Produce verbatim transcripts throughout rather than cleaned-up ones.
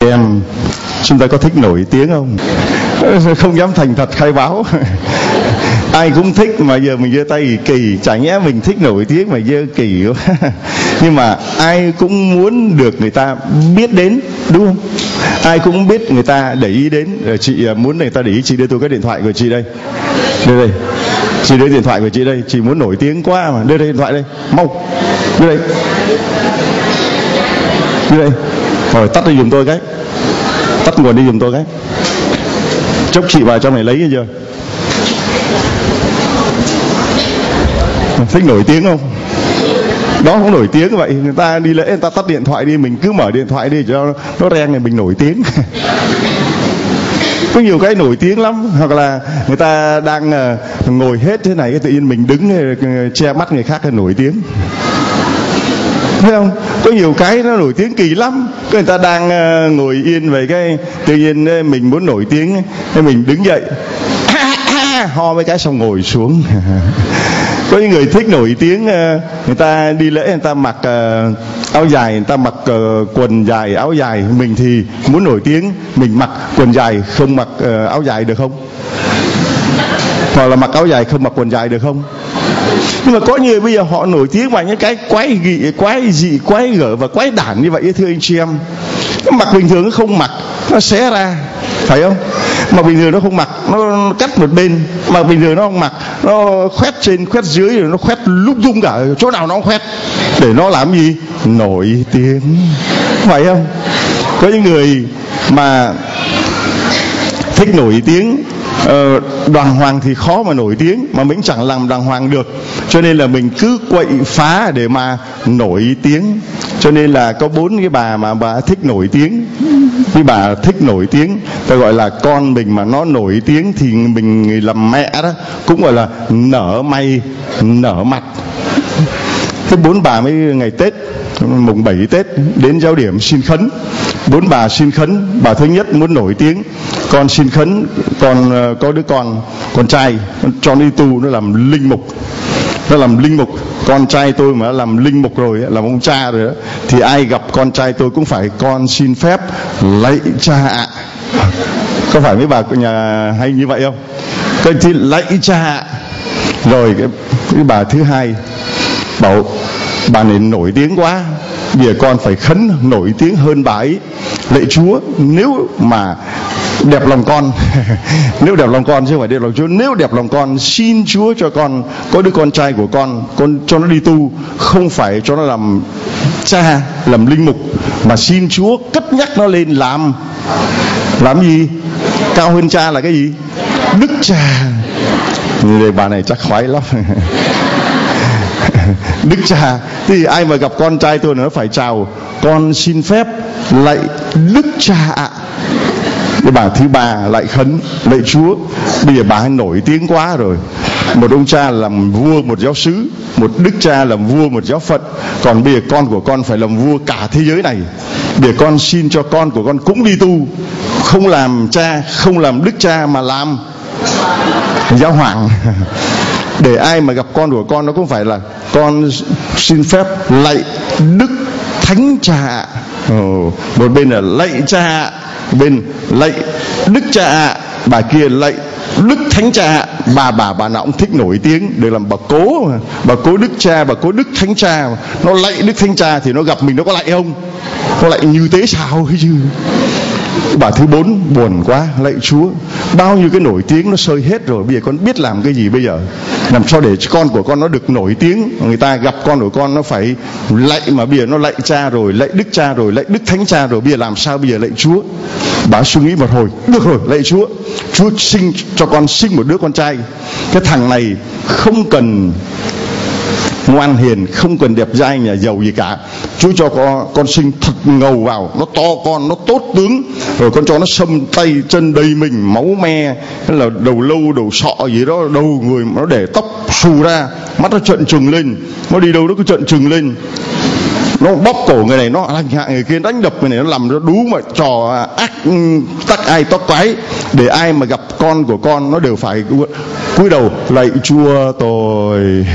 Em, chúng ta có thích nổi tiếng không? Không dám thành thật khai báo. Ai cũng thích mà giờ mình giơ tay kỳ, chả nhẽ mình thích nổi tiếng mà giơ kỳ quá. Nhưng mà ai cũng muốn được người ta biết đến, đúng không? Ai cũng biết người ta để ý đến. Chị muốn người ta để ý, chị đưa tôi cái điện thoại của chị đây. Đưa đây. Chị đưa điện thoại của chị đây. Chị muốn nổi tiếng quá mà. Đưa đây điện thoại đây. Mau. Đưa đây. Đưa đây. Rồi tắt đi giùm tôi cái. Tắt nguồn đi giùm tôi cái. Chốc chị vào trong này lấy cái chưa? Thích nổi tiếng không? Đó không nổi tiếng vậy. Người ta đi lễ người ta tắt điện thoại đi, mình cứ mở điện thoại đi cho nó reng này mình nổi tiếng. Có nhiều cái nổi tiếng lắm. Hoặc là người ta đang ngồi hết thế này, tự nhiên mình đứng che mắt người khác là nổi tiếng. Thấy không? Có nhiều cái nó nổi tiếng kỳ lắm. Người ta đang ngồi yên về cái tự nhiên mình muốn nổi tiếng, mình đứng dậy ho mấy cái xong ngồi xuống. Có những người thích nổi tiếng, người ta đi lễ người ta mặc áo dài, người ta mặc quần dài áo dài. Mình thì muốn nổi tiếng, mình mặc quần dài không mặc áo dài được không? Hoặc là mặc áo dài không mặc quần dài được không? Nhưng mà có nhiều bây giờ họ nổi tiếng bằng những cái quái dị, quái dị, quái gở và quái đản như vậy, thưa anh chị em. Mặc bình thường nó không mặc, nó xé ra, phải không? Mà bình thường nó không mặc, nó cắt một bên. Mà bình thường nó không mặc, nó khoét trên khoét dưới, rồi nó khoét lúc tung cả, chỗ nào nó cũng khoét. Để nó làm gì? Nổi tiếng, phải không? Có những người mà thích nổi tiếng. Ờ, đoàn hoàng thì khó mà nổi tiếng, mà mình chẳng làm đoàn hoàng được, cho nên là mình cứ quậy phá để mà nổi tiếng. Cho nên là có bốn cái bà mà bà thích nổi tiếng. Cái bà thích nổi tiếng, ta gọi là con mình mà nó nổi tiếng thì mình làm mẹ đó cũng gọi là nở may nở mặt. Thế bốn bà mấy ngày Tết, mùng bảy Tết đến giáo điểm xin khấn. Bốn bà xin khấn. Bà thứ nhất muốn nổi tiếng, con xin khấn, con có đứa con con trai cho đi tu, nó làm linh mục. Nó làm linh mục. Con trai tôi mà làm linh mục rồi, làm ông cha rồi đó, thì ai gặp con trai tôi cũng phải con xin phép lạy cha ạ. Có phải mấy bà nhà hay như vậy không? Cái thì lạy cha ạ. Rồi cái, cái bà thứ hai bảo bà này nổi tiếng quá, bây giờ con phải khấn nổi tiếng hơn bà ấy. Lạy Chúa, nếu mà đẹp lòng con nếu đẹp lòng con chứ không phải đẹp lòng Chúa, nếu đẹp lòng con xin Chúa cho con có đứa con trai của con, con cho nó đi tu, không phải cho nó làm cha, làm linh mục, mà xin Chúa cất nhắc nó lên làm làm gì? Cao hơn cha là cái gì? Đức cha. Thì bà này chắc khoái lắm. Đức cha. Thì ai mà gặp con trai tôi nó phải chào con xin phép lạy Đức cha ạ. Cái bà thứ ba lại khấn lạy Chúa, bây giờ bà ấy nổi tiếng quá rồi. Một ông cha làm vua một giáo xứ, một đức cha làm vua một giáo phận, còn bây giờ con của con phải làm vua cả thế giới này. Để con xin cho con của con cũng đi tu, không làm cha, không làm đức cha mà làm giáo hoàng. Để ai mà gặp con của con nó cũng phải là con xin phép lạy Đức Thánh Cha. Ồ, một bên là lạy cha, bên lạy Đức Cha, bà kia lạy Đức Thánh Cha. Bà bà bà nào cũng thích nổi tiếng để làm bà cố mà. Bà cố Đức Cha, bà cố Đức Thánh Cha. Nó lạy Đức Thánh Cha thì nó gặp mình nó có lạy không? Có lạy như thế sao ấy chứ. Bà thứ bốn buồn quá, lạy Chúa, bao nhiêu cái nổi tiếng nó sơi hết rồi, bây giờ con biết làm cái gì bây giờ? Làm sao để con của con nó được nổi tiếng? Người ta gặp con của con nó phải lạy, mà bây giờ nó lạy cha rồi, lạy Đức Cha rồi, lạy Đức Thánh Cha rồi, bây giờ làm sao bây giờ lạy Chúa? Bà suy nghĩ một hồi, được rồi, lạy Chúa, Chúa sinh cho con sinh một đứa con trai. Cái thằng này không cần ngoan hiền, không cần đẹp trai nhà giàu gì cả, Chúa cho con, con sinh thật ngầu vào, nó to con, nó tốt tướng, rồi con cho nó xâm tay chân đầy mình máu me, hay là đầu lâu đầu sọ gì đó, đầu người nó để tóc xù ra, mắt nó trợn trừng lên, nó đi đâu nó cứ trợn trừng lên, nó bóp cổ người này, nó hành hạ người kia, đánh đập người này, nó làm nó đú mà trò ác tắc ai tóc quái, để ai mà gặp con của con nó đều phải cúi đầu lạy Chúa tôi.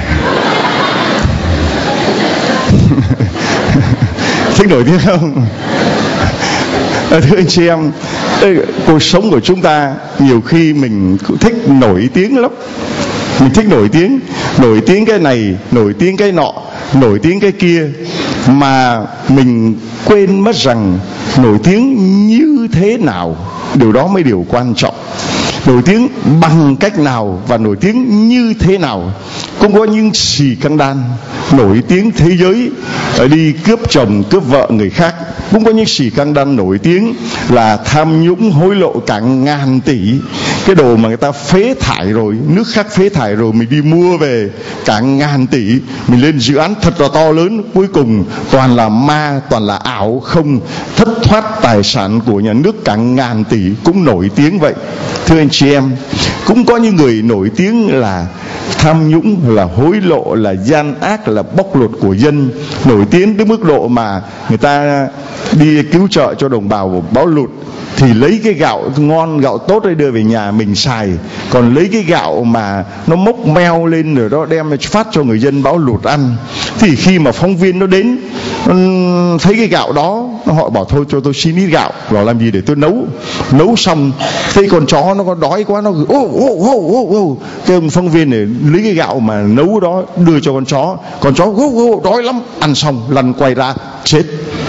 Thích nổi tiếng không? Thưa anh chị em, cuộc sống của chúng ta nhiều khi mình thích nổi tiếng lắm. Mình thích nổi tiếng, nổi tiếng cái này, nổi tiếng cái nọ, nổi tiếng cái kia, mà mình quên mất rằng nổi tiếng như thế nào, điều đó mới điều quan trọng. Nổi tiếng bằng cách nào và nổi tiếng như thế nào. Cũng có những xì căng đan nổi tiếng thế giới đi cướp chồng cướp vợ người khác. Cũng có những xì căng đan nổi tiếng là tham nhũng hối lộ cả ngàn tỷ. Cái đồ mà người ta phế thải rồi, nước khác phế thải rồi, mình đi mua về cả ngàn tỷ, mình lên dự án thật là to lớn, cuối cùng toàn là ma, toàn là ảo, không, thất thoát tài sản của nhà nước cả ngàn tỷ, cũng nổi tiếng vậy. Thưa anh chị em, cũng có những người nổi tiếng là tham nhũng, là hối lộ, là gian ác, là bóc lột của dân, nổi tiếng đến mức độ mà người ta đi cứu trợ cho đồng bào bão lụt thì lấy cái gạo ngon, gạo tốt để đưa về nhà mình xài, còn lấy cái gạo mà nó mốc meo lên rồi đó đem phát cho người dân bão lụt ăn. Thì khi mà phóng viên nó đến, nó thấy cái gạo đó, họ bảo thôi cho tôi xin ít gạo, bảo làm gì để tôi nấu. Nấu xong thấy con chó nó có đói quá, nó ô ô ô ô ô, cái ông phóng viên này lấy cái gạo mà nấu đó đưa cho con chó, con chó ô ô đói lắm, ăn xong lăn quay ra chết,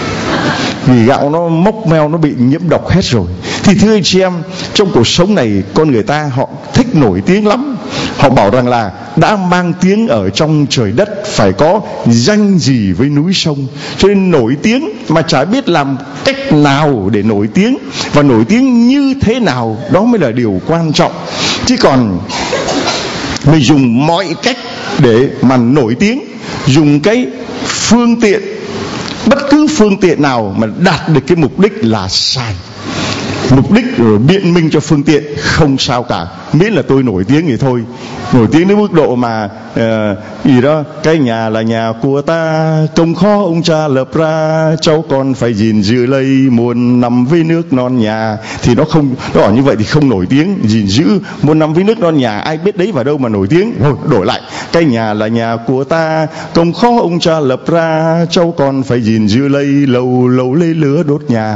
vì gạo nó mốc meo, nó bị nhiễm độc hết rồi. Thì thưa anh chị em, trong cuộc sống này con người ta họ thích nổi tiếng lắm. Họ bảo rằng là đã mang tiếng ở trong trời đất phải có danh gì với núi sông. Cho nên nổi tiếng mà chả biết làm cách nào để nổi tiếng, và nổi tiếng như thế nào, đó mới là điều quan trọng. Chứ còn mình dùng mọi cách để mà nổi tiếng, dùng cái phương tiện, bất cứ phương tiện nào mà đạt được cái mục đích là sai. Mục đích rồi biện minh cho phương tiện không sao cả, miễn là tôi nổi tiếng thì thôi. Nổi tiếng đến mức độ mà uh, gì đó, cái nhà là nhà của ta, công khó ông cha lập ra, cháu con phải gìn giữ lấy, muốn nằm với nước non nhà, thì nó không, nó bảo như vậy thì không nổi tiếng. Gìn giữ muốn nằm với nước non nhà, ai biết đấy vào đâu mà nổi tiếng. Thôi đổi lại, cái nhà là nhà của ta, công khó ông cha lập ra, cháu con phải gìn giữ lấy, lâu lâu lấy lửa đốt nhà.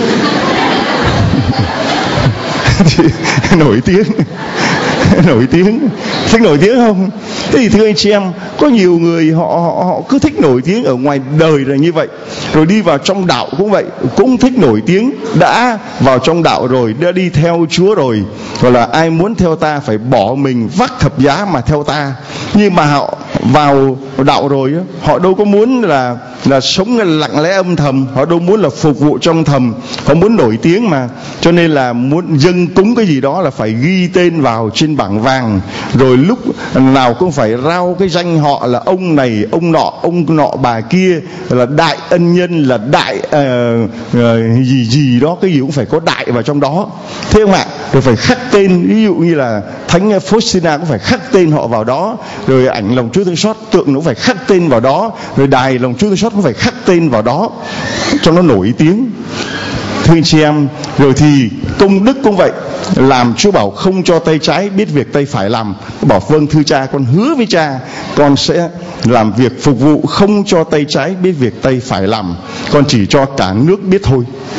Thì nổi tiếng nổi tiếng thích nổi tiếng không? Thế thì thưa anh chị em, có nhiều người họ, họ họ cứ thích nổi tiếng ở ngoài đời là như vậy, rồi đi vào trong đạo cũng vậy, cũng thích nổi tiếng. Đã vào trong đạo rồi, đã đi theo Chúa rồi, gọi là ai muốn theo ta phải bỏ mình vác thập giá mà theo ta. Nhưng mà họ vào đạo rồi, họ đâu có muốn là là sống lặng lẽ âm thầm, họ đâu muốn là phục vụ trong thầm, họ muốn nổi tiếng mà. Cho nên là muốn dâng cúng cái gì đó là phải ghi tên vào trên bảng vàng, rồi lúc nào cũng phải rao cái danh họ là ông này, ông nọ, ông nọ bà kia, là đại ân nhân, là đại uh, uh, gì gì đó, cái gì cũng phải có đại vào trong đó, thế không ạ? Rồi phải khắc tên, ví dụ như là Thánh Faustina cũng phải khắc tên họ vào đó, rồi ảnh lòng Chúa Thương Xót tượng nó cũng phải khắc tên vào đó, rồi đài lòng Chúa Thương Xót cũng phải khắc tên vào đó cho nó nổi tiếng. Thưa anh chị em, rồi thì công đức cũng vậy, làm Chúa bảo không cho tay trái biết việc tay phải làm, bảo vâng thưa cha, con hứa với cha con sẽ làm việc phục vụ, không cho tay trái biết việc tay phải làm, con chỉ cho cả nước biết thôi.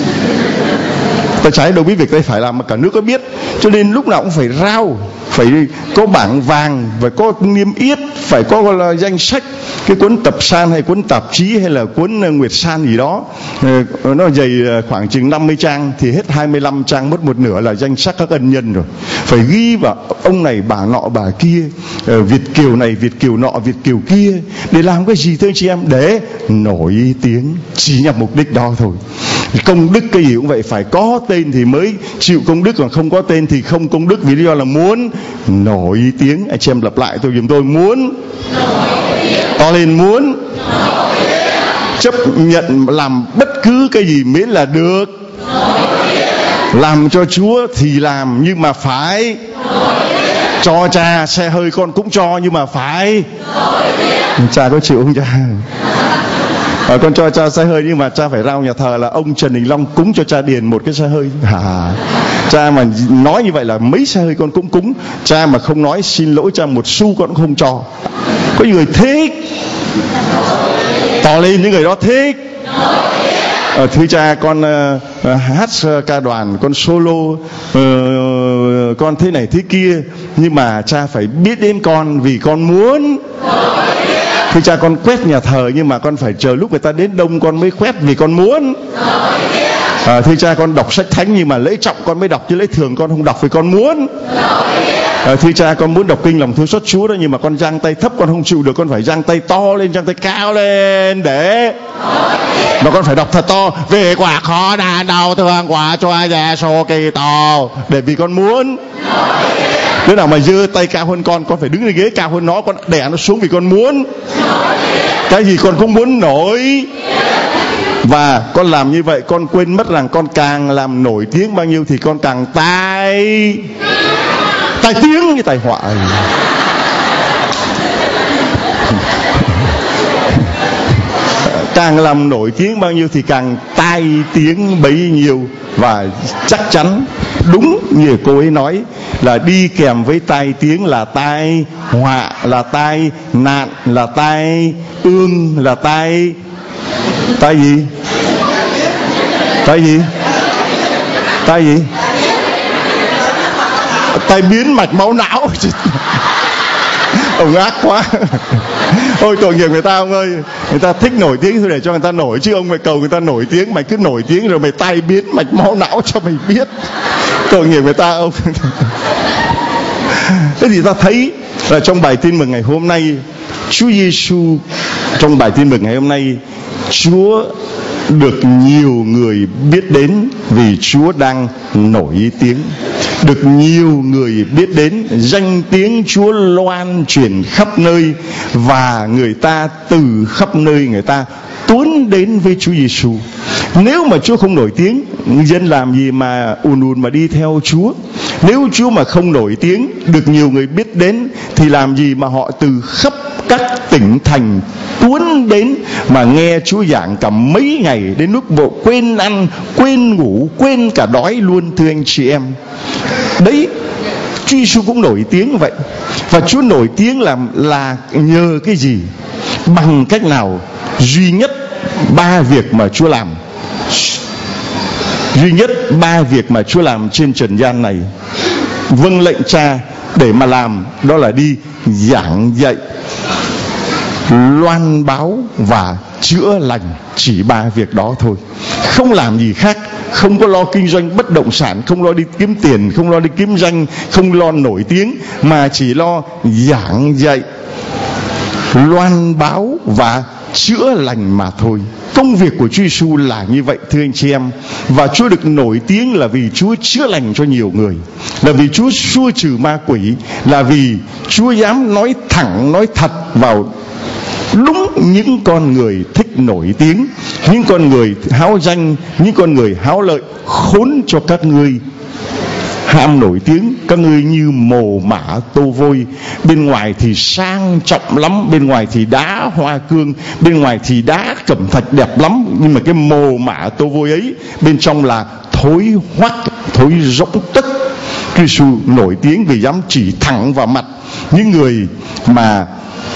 Tay trái đâu biết việc tay phải làm mà cả nước có biết. Cho nên lúc nào cũng phải rao, phải có bảng vàng, phải có niêm yết, phải có gọi là danh sách. Cái cuốn tập san hay cuốn tạp chí hay là cuốn Nguyệt San gì đó, nó dày khoảng chừng năm mươi trang, thì hết hai mươi lăm trang, mất một nửa là danh sách các ân nhân rồi. Phải ghi vào ông này, bà nọ, bà kia, Việt kiều này, Việt kiều nọ, Việt kiều kia. Để làm cái gì thưa chị em? Để nổi tiếng, chỉ nhằm mục đích đó thôi. Công đức cái gì cũng vậy, phải có tên thì mới chịu công đức, còn không có tên thì không công đức, vì lý do là muốn nổi tiếng. Anh chị em lặp lại tôi giùm tôi: muốn to lên, muốn chấp nhận làm bất cứ cái gì miễn là được làm cho Chúa thì làm, nhưng mà phải cho cha. Xe hơi con cũng cho, nhưng mà phải. Cha có chịu không cha? À, con cho cha xe hơi, nhưng mà cha phải rao nhà thờ là ông Trần Đình Long cúng cho cha điền một cái xe hơi. À, cha mà nói như vậy là mấy xe hơi con cũng cúng. Cha mà không nói xin lỗi cha một xu con cũng không cho. Có người thích to lên, những người đó thích À, thưa cha, con uh, hát ca đoàn, con solo, uh, con thế này thế kia, nhưng mà cha phải biết đến con vì con muốn. Thưa cha, con quét nhà thờ nhưng mà con phải chờ lúc người ta đến đông con mới quét vì con muốn. À, thưa cha, con đọc sách thánh nhưng mà lễ trọng con mới đọc, chứ lễ thường con không đọc vì con muốn. À, thưa cha, con muốn đọc kinh lòng thương xót Chúa đó, nhưng mà con giang tay thấp con không chịu được, con phải giang tay to lên, giang tay cao lên để mà con phải đọc thật to: vì quả khó nạn đau thương quả Chúa Giêsu Kitô, để vì con muốn. Đứa nào mà giơ tay cao hơn con, con phải đứng lên ghế cao hơn nó, con đè nó xuống vì con muốn. Cái gì con cũng muốn nổi. Và con làm như vậy, con quên mất rằng con càng làm nổi tiếng bao nhiêu thì con càng tai tai tiếng như tai họa. Càng làm nổi tiếng bao nhiêu thì càng tai tiếng bấy nhiêu. Và chắc chắn đúng như cô ấy nói là đi kèm với tai tiếng là tai họa, là tai nạn, là tai ương, là tai tai gì? Tai gì? Tai gì? Tai biến mạch máu não. Ông ác quá. Ôi tội nghiệp người ta ông ơi. Người ta thích nổi tiếng thôi để cho người ta nổi, chứ ông mày cầu người ta nổi tiếng, mày cứ nổi tiếng rồi mày tai biến mạch máu não cho mày biết. Tội nghiệp người ta ông. Thế thì ta thấy là trong bài tin mừng ngày hôm nay, Chúa Giêsu trong bài tin mừng ngày hôm nay, Chúa được nhiều người biết đến vì Chúa đang nổi tiếng. Được nhiều người biết đến, danh tiếng Chúa loan truyền khắp nơi, và người ta từ khắp nơi người ta tuôn đến với Chúa Giêsu. Nếu mà Chúa không nổi tiếng, dân làm gì mà ùn ùn mà đi theo Chúa? Nếu Chúa mà không nổi tiếng, được nhiều người biết đến, thì làm gì mà họ từ khắp các tỉnh thành tuôn đến mà nghe Chúa giảng cả mấy ngày, đến lúc bộ quên ăn, quên ngủ, quên cả đói luôn, thưa anh chị em. Đấy, Chúa Giêsu cũng nổi tiếng vậy. Và Chúa nổi tiếng là, là nhờ cái gì? Bằng cách nào? Duy nhất ba việc mà Chúa làm. Duy nhất ba việc mà Chúa làm trên trần gian này. Vâng lệnh Cha để mà làm, đó là đi giảng dạy, loan báo và chữa lành. Chỉ ba việc đó thôi, không làm gì khác. Không có lo kinh doanh bất động sản, không lo đi kiếm tiền, không lo đi kiếm danh, không lo nổi tiếng, mà chỉ lo giảng dạy, loan báo và chữa lành mà thôi. Công việc của Chúa Giêsu là như vậy, thưa anh chị em. Và Chúa được nổi tiếng là vì Chúa chữa lành cho nhiều người, là vì Chúa xua trừ ma quỷ, là vì Chúa dám nói thẳng, nói thật vào đúng những con người thích nổi tiếng, những con người háo danh, những con người háo lợi. Khốn cho các ngươi ham nổi tiếng, các ngươi như mồ mả tô vôi. Bên ngoài thì sang trọng lắm, bên ngoài thì đá hoa cương, bên ngoài thì đá cẩm thạch đẹp lắm, nhưng mà cái mồ mả tô vôi ấy bên trong là thối hoắc, thối rỗng tất. Chúa Giêsu nổi tiếng vì dám chỉ thẳng vào mặt những người mà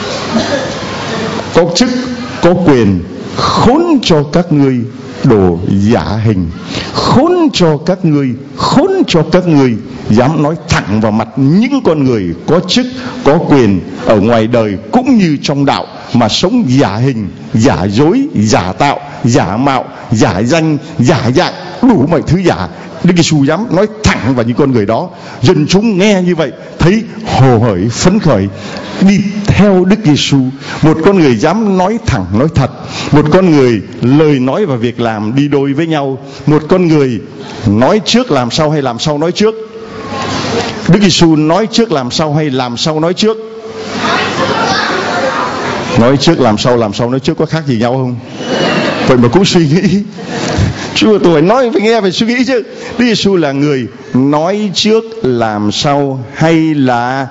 có chức, có quyền. Khốn cho các ngươi đồ giả hình, khốn cho các ngươi, khốn cho các ngươi dám nói thẳng vào mặt những con người có chức, có quyền ở ngoài đời cũng như trong đạo, mà sống giả hình, giả dối, giả tạo, giả mạo, giả danh, giả dạng, đủ mọi thứ giả. Đức Giêsu dám nói thẳng vào những con người đó. Dân chúng nghe như vậy thấy hồ hởi phấn khởi, đi theo Đức Giêsu. Một con người dám nói thẳng, nói thật. Một con người lời nói và việc làm đi đôi với nhau. Một con người nói trước làm sau hay làm sau nói trước? Đức Giêsu nói trước làm sau hay làm sau nói trước? Nói trước làm sau, làm sau nói trước có khác gì nhau không? Vậy mà cũng suy nghĩ. Chúa tôi nói phải nghe, phải suy nghĩ chứ. Đức Giêsu là người nói trước làm sau hay là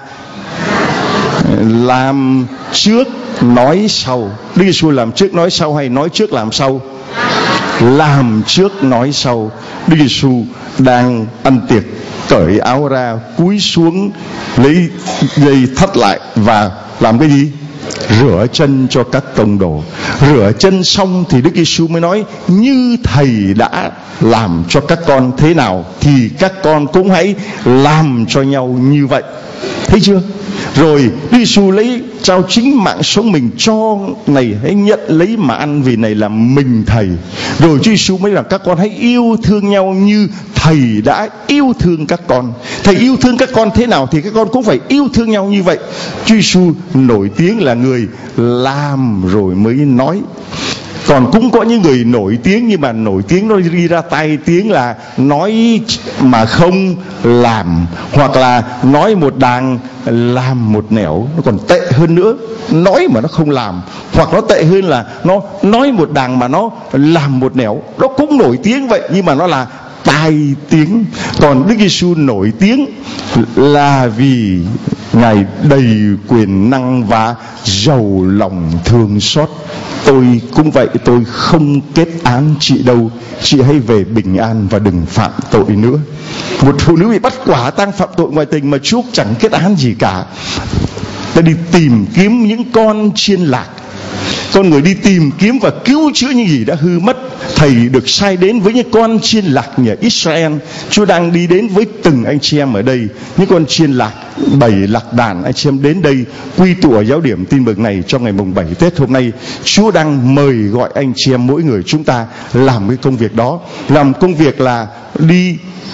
làm trước nói sau? Đức Giêsu làm trước nói sau hay nói trước làm sau? Làm trước nói sau. Đức Giêsu đang ăn tiệc, cởi áo ra, cúi xuống lấy dây thắt lại và làm cái gì? rửa chân cho các tông đồ. Rửa chân xong thì Đức Giêsu mới nói: như Thầy đã làm cho các con thế nào thì các con cũng hãy làm cho nhau như vậy. Thấy chưa? Rồi Đức Giêsu lấy trao chính mạng sống mình cho này, hãy nhận lấy mà ăn, vì này là mình Thầy. Rồi Chúa Giêsu mới rằng các con hãy yêu thương nhau như Thầy đã yêu thương các con. Thầy yêu thương các con thế nào thì các con cũng phải yêu thương nhau như vậy. Chúa Giêsu nổi tiếng là người làm rồi mới nói. Còn cũng có những người nổi tiếng, nhưng mà nổi tiếng nó đi ra tay tiếng là nói mà không làm, hoặc là nói một đàng làm một nẻo. Nó còn tệ hơn nữa, nói mà nó không làm, hoặc nó tệ hơn là nó nói một đàng mà nó làm một nẻo. Nó cũng nổi tiếng vậy, nhưng mà nó là tai tiếng. Còn Đức Giêsu nổi tiếng là vì Ngài đầy quyền năng và giàu lòng thương xót. Tôi cũng vậy, tôi không kết án chị đâu, chị hãy về bình an và đừng phạm tội nữa. Một phụ nữ bị bắt quả tang phạm tội ngoại tình mà Chúa chẳng kết án gì cả. Ta đi tìm kiếm những con chiên lạc. Con người đi tìm kiếm và cứu chữa những gì đã hư mất. Thầy được sai đến với những con chiên lạc nhà Israel. Chúa đang đi đến với từng anh chị em ở đây. Những con chiên lạc, bảy lạc đàn anh chị em đến đây quy tụ ở giáo điểm tin mừng này trong ngày mùng bảy Tết hôm nay. Chúa đang mời gọi anh chị em mỗi người chúng ta làm cái công việc đó. Làm công việc là đi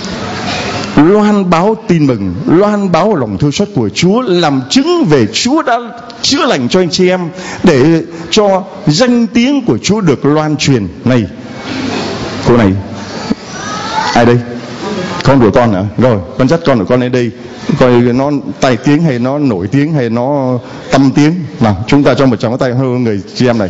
loan báo tin mừng, loan báo lòng thương xót của Chúa, làm chứng về Chúa đã chữa lành cho anh chị em, để cho danh tiếng của Chúa được loan truyền. Này, cô này, ai đây? Con của con hả? Rồi, con dắt con của con đến đây, coi nó tài tiếng hay nó nổi tiếng hay nó tâm tiếng. Nào, chúng ta cho một tràng tay hơn người chị em này.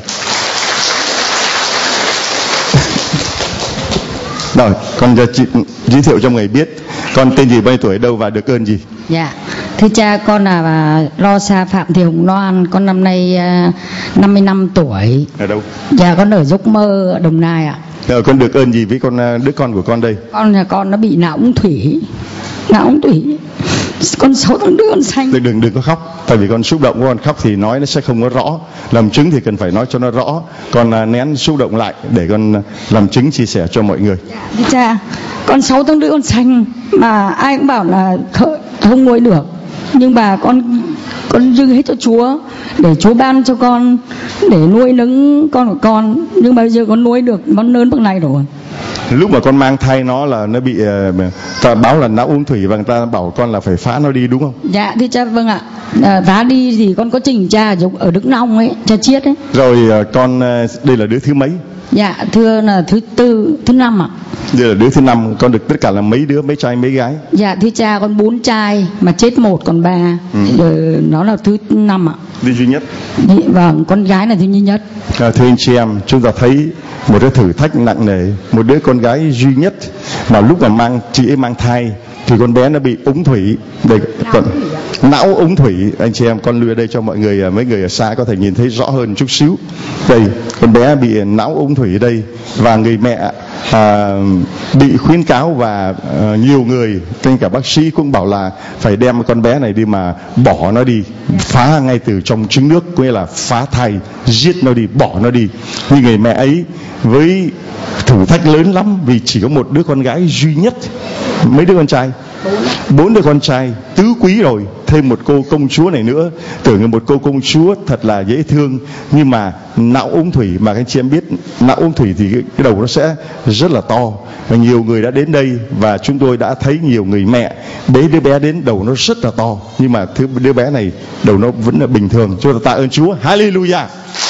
Rồi, con cho chị giới thiệu cho người biết con tên gì, bao nhiêu tuổi, đâu và được ơn gì? Dạ, thưa cha, con là Lo Sa Phạm Thị Hồng Loan, con năm nay uh, năm mươi lăm tuổi. Ở đâu? Dạ, con ở Dốc Mơ, ở Đồng Nai ạ. Rồi, con được ơn gì với con đứa con của con đây? Con nhà con nó bị não ống thủy, não ống thủy. Con sáu tháng đứa con xanh. Đừng, đừng đừng có khóc, tại vì con xúc động của con khóc thì nói nó sẽ không có rõ. Làm chứng thì cần phải nói cho nó rõ. Con nén xúc động lại để con làm chứng chia sẻ cho mọi người. Dạ, thưa cha, con sáu tháng đứa con xanh mà ai cũng bảo là không nuôi được, nhưng mà con con dâng hết cho Chúa để Chúa ban cho con để nuôi nấng con của con, nhưng mà bây giờ con nuôi được con lớn bằng này rồi. Lúc mà con mang thai nó là nó bị uh, ta báo là não ống thủy và người ta bảo con là phải phá nó đi đúng không? Dạ thưa cha, vâng ạ. À, phá đi thì con có trình cha ở Đức Long ấy, cha Chiết ấy. Rồi uh, con uh, đây là đứa thứ mấy? Dạ thưa là thứ tư, thứ năm ạ. Đây là đứa thứ năm. Con được tất cả là mấy đứa, mấy trai mấy gái? Dạ thưa cha, con bốn trai mà chết một còn ba. Ừ. Rồi nó là thứ năm ạ. Đứa duy nhất. Vâng, con gái là thứ duy nhất. À, thưa anh chị em, chúng ta thấy một cái thử thách nặng nề. Một đứa con gái duy nhất mà lúc mà mang chị ấy mang thai thì con bé nó bị ống thủy. Đây, con, não ống thủy. Anh chị em, con đưa đây cho mọi người, mấy người ở xa có thể nhìn thấy rõ hơn chút xíu. Đây, con bé bị não ống thủy ở đây, và người mẹ à, bị khuyến cáo và à, nhiều người, kể cả bác sĩ cũng bảo là phải đem con bé này đi mà bỏ nó đi, phá ngay từ trong trứng nước, có nghĩa là phá thai, giết nó đi, bỏ nó đi. Nhưng người mẹ ấy với thử thách lớn lắm, vì chỉ có một đứa con gái duy nhất. Mấy đứa con trai? Bốn đứa con trai tứ quý rồi, thêm một cô công chúa này nữa. Tưởng như một cô công chúa thật là dễ thương, nhưng mà não ống thủy. Mà các anh chị em biết não ống thủy thì cái, cái đầu nó sẽ rất là to. Và nhiều người đã đến đây và chúng tôi đã thấy nhiều người mẹ bế đứa bé đến đầu nó rất là to, nhưng mà thứ đứa bé này đầu nó vẫn là bình thường. Chúng ta tạ ơn Chúa, hallelujah.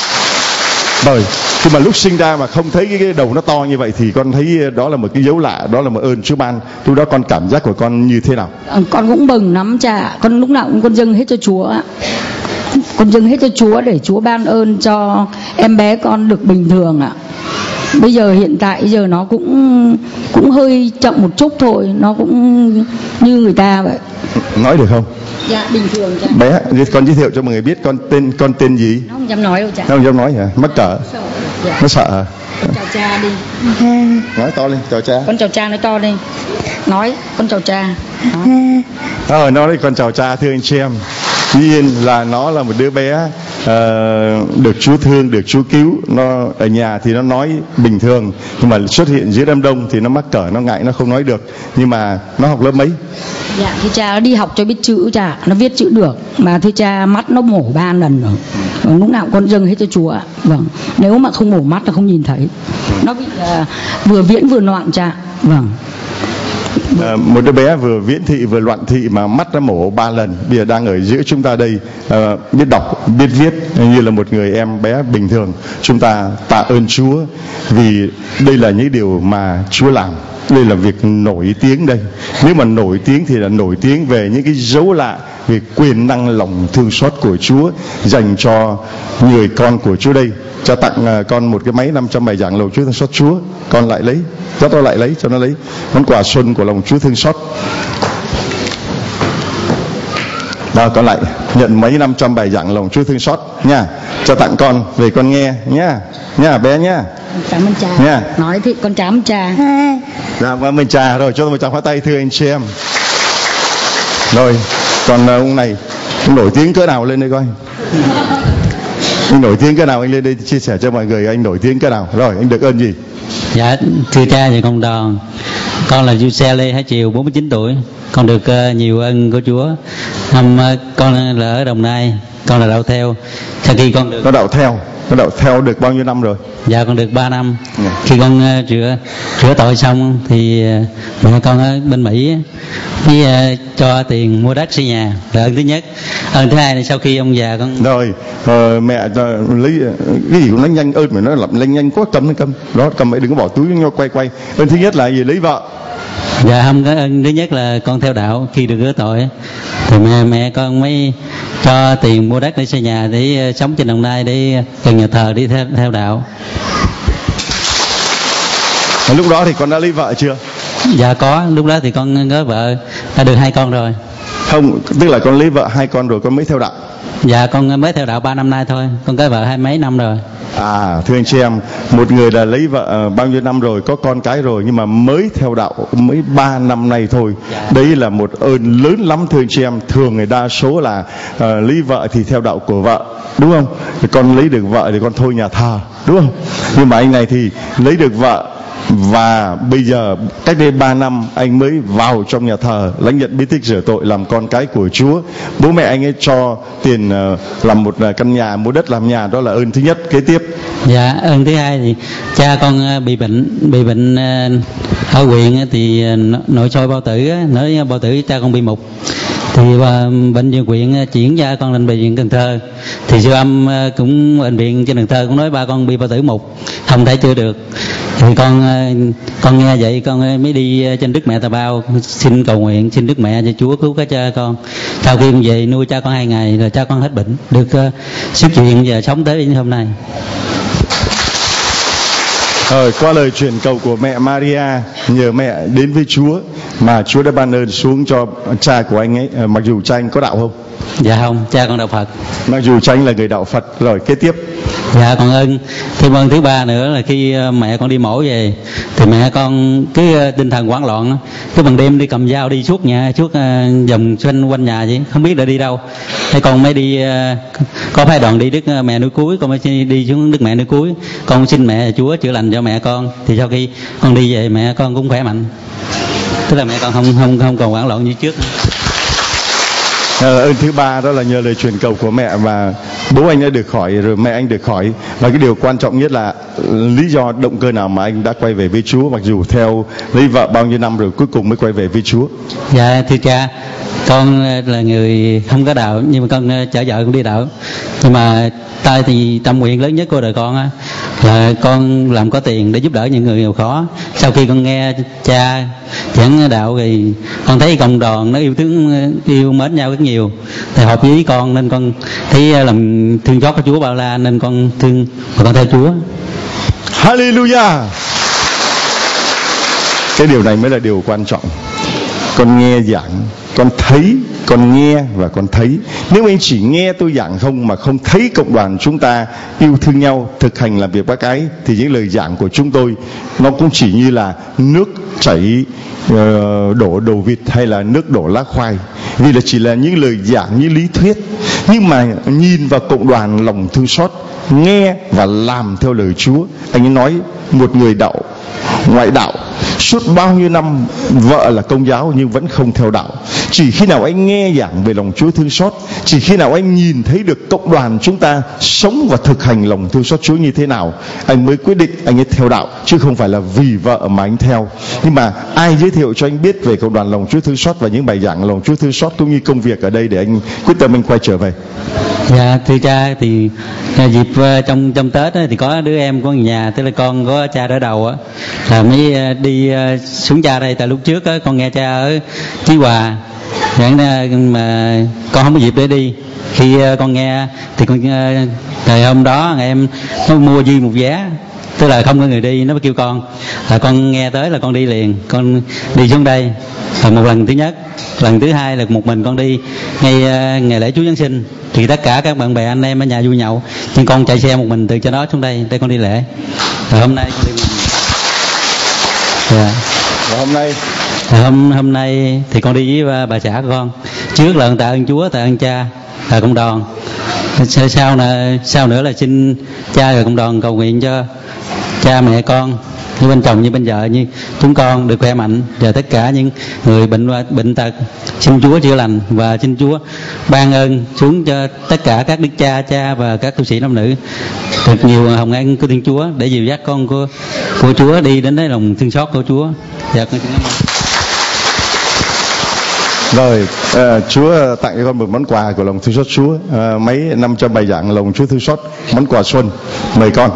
Rồi khi mà lúc sinh ra mà không thấy cái, cái đầu nó to như vậy thì con thấy đó là một cái dấu lạ, đó là một ơn Chúa ban. Lúc đó con cảm giác của con như thế nào? Con cũng mừng lắm cha, con lúc nào cũng con dâng hết cho Chúa, con dâng hết cho Chúa để Chúa ban ơn cho em bé con được bình thường ạ. Bây giờ hiện tại giờ nó cũng cũng hơi chậm một chút thôi, nó cũng như người ta vậy. Nói được không? Dạ bình thường cha. Bé, con giới thiệu cho mọi người biết con tên con tên gì? Nó không dám nói đâu cha. Nó không dám nói hả? Mắc cỡ. Dạ. Nó sợ hả? Con chào cha đi. Nói to lên, chào cha. Con chào cha nói to lên. Nói con chào cha. Ờ, nó nói con chào cha thưa anh chị em. Tuy nhiên là nó là một đứa bé uh, được Chúa thương, được Chúa cứu. Nó ở nhà thì nó nói bình thường, nhưng mà xuất hiện giữa đám đông thì nó mắc cỡ, nó ngại, nó không nói được. Nhưng mà nó học lớp mấy? Dạ thưa cha, nó đi học cho biết chữ cha, nó viết chữ được. Mà thưa cha, mắt nó mổ ba lần rồi, lúc nào con dâng hết cho Chúa ạ. Vâng, nếu mà không mổ mắt nó không nhìn thấy. Nó bị uh, vừa viễn vừa loạn cha. Vâng. À, một đứa bé vừa viễn thị vừa loạn thị mà mắt nó mổ ba lần, bây giờ đang ở giữa chúng ta đây, à, biết đọc, biết viết như là một người em bé bình thường. Chúng ta tạ ơn Chúa vì đây là những điều mà Chúa làm. Đây là việc nổi tiếng đây. Nếu mà nổi tiếng thì là nổi tiếng về những cái dấu lạ, về quyền năng lòng thương xót của Chúa dành cho người con của Chúa đây. Cho tặng con một cái máy năm trăm bài giảng lòng Chúa thương xót Chúa. Con lại lấy, cho tôi lại lấy, cho nó lấy món quà xuân của lòng Chúa thương xót. Đó, con lại nhận mấy năm trăm bài giảng lòng Chúa thương xót nha. Cho tặng con về con nghe nha, nha bé nha. Cảm ơn cha. Nha. Nói thì con chám cha. Dạ, cảm ơn cha. Rồi cho tôi một tràng pháo tay thưa anh chị em. Rồi, còn ông này ông nổi tiếng cỡ nào lên đây coi. Anh nổi tiếng cỡ nào, anh lên đây chia sẻ cho mọi người anh nổi tiếng cỡ nào. Rồi, anh được ơn gì? Dạ, thưa cha và cộng đoàn, con là Giuse Lê Hải Triều, bốn mươi chín tuổi. Con được uh, nhiều ơn của Chúa. Năm uh, con là ở Đồng Nai, con là đạo theo. Sau khi con được Nó đạo theo, nó đạo theo được bao nhiêu năm rồi? Dạ con được ba năm. Yeah. Khi con uh, rửa rửa tội xong thì uh, mẹ con ở bên Mỹ với uh, cho tiền mua đất xây nhà, là ơn thứ nhất. Ơn thứ hai là sau khi ông già con rồi uh, mẹ uh, lấy cái gì cũng nói nhanh, ơn mà nó làm lên nhanh quá, cầm lên cầm đó, cầm ấy đừng có bỏ túi nhau quay quay. Ơn thứ nhất là gì? Lấy vợ. Dạ không, có ơn thứ nhất là con theo đạo. Khi được rửa tội thì mẹ, mẹ con mới cho tiền mua đất để xây nhà, để uh, sống trên Đồng Nai, để gần nhà thờ đi theo, theo đạo. Và lúc đó thì con đã lấy vợ chưa? Dạ có, lúc đó thì con có vợ, đã được hai con rồi. Không, tức là con lấy vợ hai con rồi con mới theo đạo. Dạ con mới theo đạo ba năm nay thôi, con có vợ hai mấy năm rồi. À thưa anh chị em, một người là lấy vợ uh, bao nhiêu năm rồi, có con cái rồi, nhưng mà mới theo đạo mới ba năm nay thôi. Dạ. Đấy là một ơn lớn lắm thưa anh chị em. Thường người đa số là uh, lấy vợ thì theo đạo của vợ, đúng không? Thì con lấy được vợ thì con thôi nhà thờ, đúng không? Nhưng mà anh này thì lấy được vợ, và bây giờ cách đây ba năm anh mới vào trong nhà thờ lãnh nhận bí tích rửa tội, làm con cái của Chúa. Bố mẹ anh ấy cho tiền uh, làm một uh, căn nhà, mua đất làm nhà, đó là ơn thứ nhất. Kế tiếp. Dạ ơn thứ hai thì cha con uh, bị bệnh bị bệnh uh, ở huyện thì uh, nội soi bao tử, nói bao tử cha con bị mục. Thì uh, bệnh viện huyện uh, chuyển cha con lên bệnh viện Cần Thơ, thì siêu âm uh, cũng bệnh viện trên Cần Thơ cũng nói ba con bị bao tử mục, không thể chữa được. Thì con con nghe vậy con mới đi trên Đức Mẹ Tà Bao xin cầu nguyện, xin Đức Mẹ cho Chúa cứu cái cha con. Sau khi về nuôi cha con hai ngày rồi cha con hết bệnh, được uh, xuất viện và sống tới đến hôm nay. Rồi, qua lời truyền cầu của mẹ Maria, nhờ mẹ đến với Chúa mà Chúa đã ban ơn xuống cho cha của anh ấy. Mặc dù cha anh có đạo không? Dạ không, cha con đạo Phật. Mặc dù cha anh là người đạo Phật. Rồi kế tiếp. Dạ còn ơn thêm ơn thứ ba nữa là khi mẹ con đi mổ về thì mẹ con cái tinh thần hoảng loạn, cái ban đêm đi cầm dao đi suốt nhà, suốt vòng xung quanh nhà vậy, không biết là đi đâu. Thế con mới đi, có phải đoàn đi Đức Mẹ Núi Cuối, con mới đi xuống Đức Mẹ Núi Cuối, con xin mẹ Chúa chữa lành cho mẹ con. Thì sau khi con đi về mẹ con cũng khỏe mạnh, tức là mẹ con không không không còn hoảng loạn như trước. Ờ, ơn thứ ba đó là nhờ lời truyền cầu của mẹ mà bố anh đã được khỏi, rồi mẹ anh được khỏi. Và cái điều quan trọng nhất là lý do động cơ nào mà anh đã quay về với Chúa, mặc dù theo lấy vợ bao nhiêu năm rồi cuối cùng mới quay về với Chúa? Dạ thưa cha, con là người không có đạo, nhưng mà con chở vợ cũng đi đạo. Nhưng mà tay thì tâm nguyện lớn nhất của đời con á là con làm có tiền để giúp đỡ những người nghèo khó. Sau khi con nghe cha giảng đạo thì con thấy cộng đoàn nó yêu thương yêu mến nhau rất nhiều, thì hợp với con nên con thấy làm thương xót của Chúa bao la, nên con thương và con theo Chúa. Hallelujah. Cái điều này mới là điều quan trọng. Con nghe giảng, con thấy, con nghe và con thấy. Nếu anh chỉ nghe tôi giảng không mà không thấy cộng đoàn chúng ta yêu thương nhau, thực hành làm việc bác ái, thì những lời giảng của chúng tôi nó cũng chỉ như là nước chảy uh, đổ đồ vịt hay là nước đổ lá khoai. Vì là chỉ là những lời giảng như lý thuyết, Nhưng mà nhìn vào cộng đoàn lòng thương xót, nghe và làm theo lời Chúa. Anh ấy nói một người đạo ngoại đạo suốt bao nhiêu năm, vợ là Công giáo nhưng vẫn không theo đạo. Chỉ khi nào anh nghe giảng về lòng Chúa thương xót, chỉ khi nào anh nhìn thấy được cộng đoàn chúng ta sống và thực hành lòng thương xót Chúa như thế nào, anh mới quyết định anh ấy theo đạo, chứ không phải là vì vợ mà anh theo. Nhưng mà ai giới thiệu cho anh biết về cộng đoàn lòng Chúa thương xót và những bài giảng lòng Chúa thương xót cũng như công việc ở đây để anh quyết tâm anh quay trở về? Dạ thưa cha, thì dịp trong trong Tết á, thì có đứa em của nhà, tức là con có cha đỡ đầu á, là mới đi xuống cha đây. Tại lúc trước á, con nghe cha ở Chí Hòa, mà con không có dịp để đi. Khi con nghe thì con ngày hôm đó em nó mua duy một vé, tức là không có người đi, nó mới kêu con là con nghe tới là con đi liền. Con đi xuống đây là một lần thứ nhất. Lần thứ hai là một mình con đi ngay ngày lễ Chúa Giáng sinh, thì tất cả các bạn bè anh em ở nhà vui nhậu, nhưng con chạy xe một mình từ trên đó xuống đây để con đi lễ. Rồi hôm nay con đi mình. Yeah. Và hôm nay Rồi hôm hôm nay thì con đi với bà xã của con. Trước là tạ ơn Chúa, tạ ơn cha, tạ cộng đoàn. Sau là sau nữa là xin cha và cộng đoàn cầu nguyện cho cha mẹ con, như bên chồng như bên vợ, như chúng con được khỏe mạnh, và tất cả những người bệnh bệnh tật xin Chúa chữa lành, và xin Chúa ban ơn xuống cho tất cả các đức cha cha và các tu sĩ nam nữ được nhiều hồng ân của Thiên Chúa để dìu dắt con của của Chúa đi đến cái lòng thương xót của Chúa. Dạ con xin cảm ơn. Rồi, uh, Chúa tặng cho con một món quà của lòng thương xót Chúa, uh, mấy năm trăm bài giảng lòng Chúa thương xót, món quà xuân, mời con.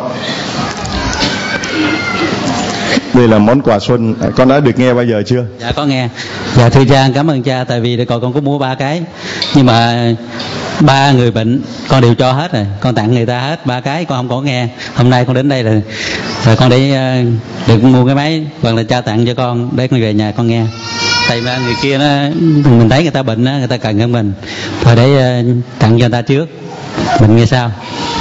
Đây là món quà xuân, con đã được nghe bao giờ chưa? Dạ có nghe. Dạ thưa cha, cảm ơn cha, tại vì để coi con có mua ba cái, nhưng mà ba người bệnh con đều cho hết rồi, con tặng người ta hết ba cái, con không có nghe. Hôm nay con đến đây là, là con để uh, được mua cái máy, hoặc là cha tặng cho con để con về nhà con nghe. Tại mà người kia nó mình thấy người ta bệnh á, người ta cần hơn mình, thôi để uh, tặng cho người ta trước, mình nghe sau.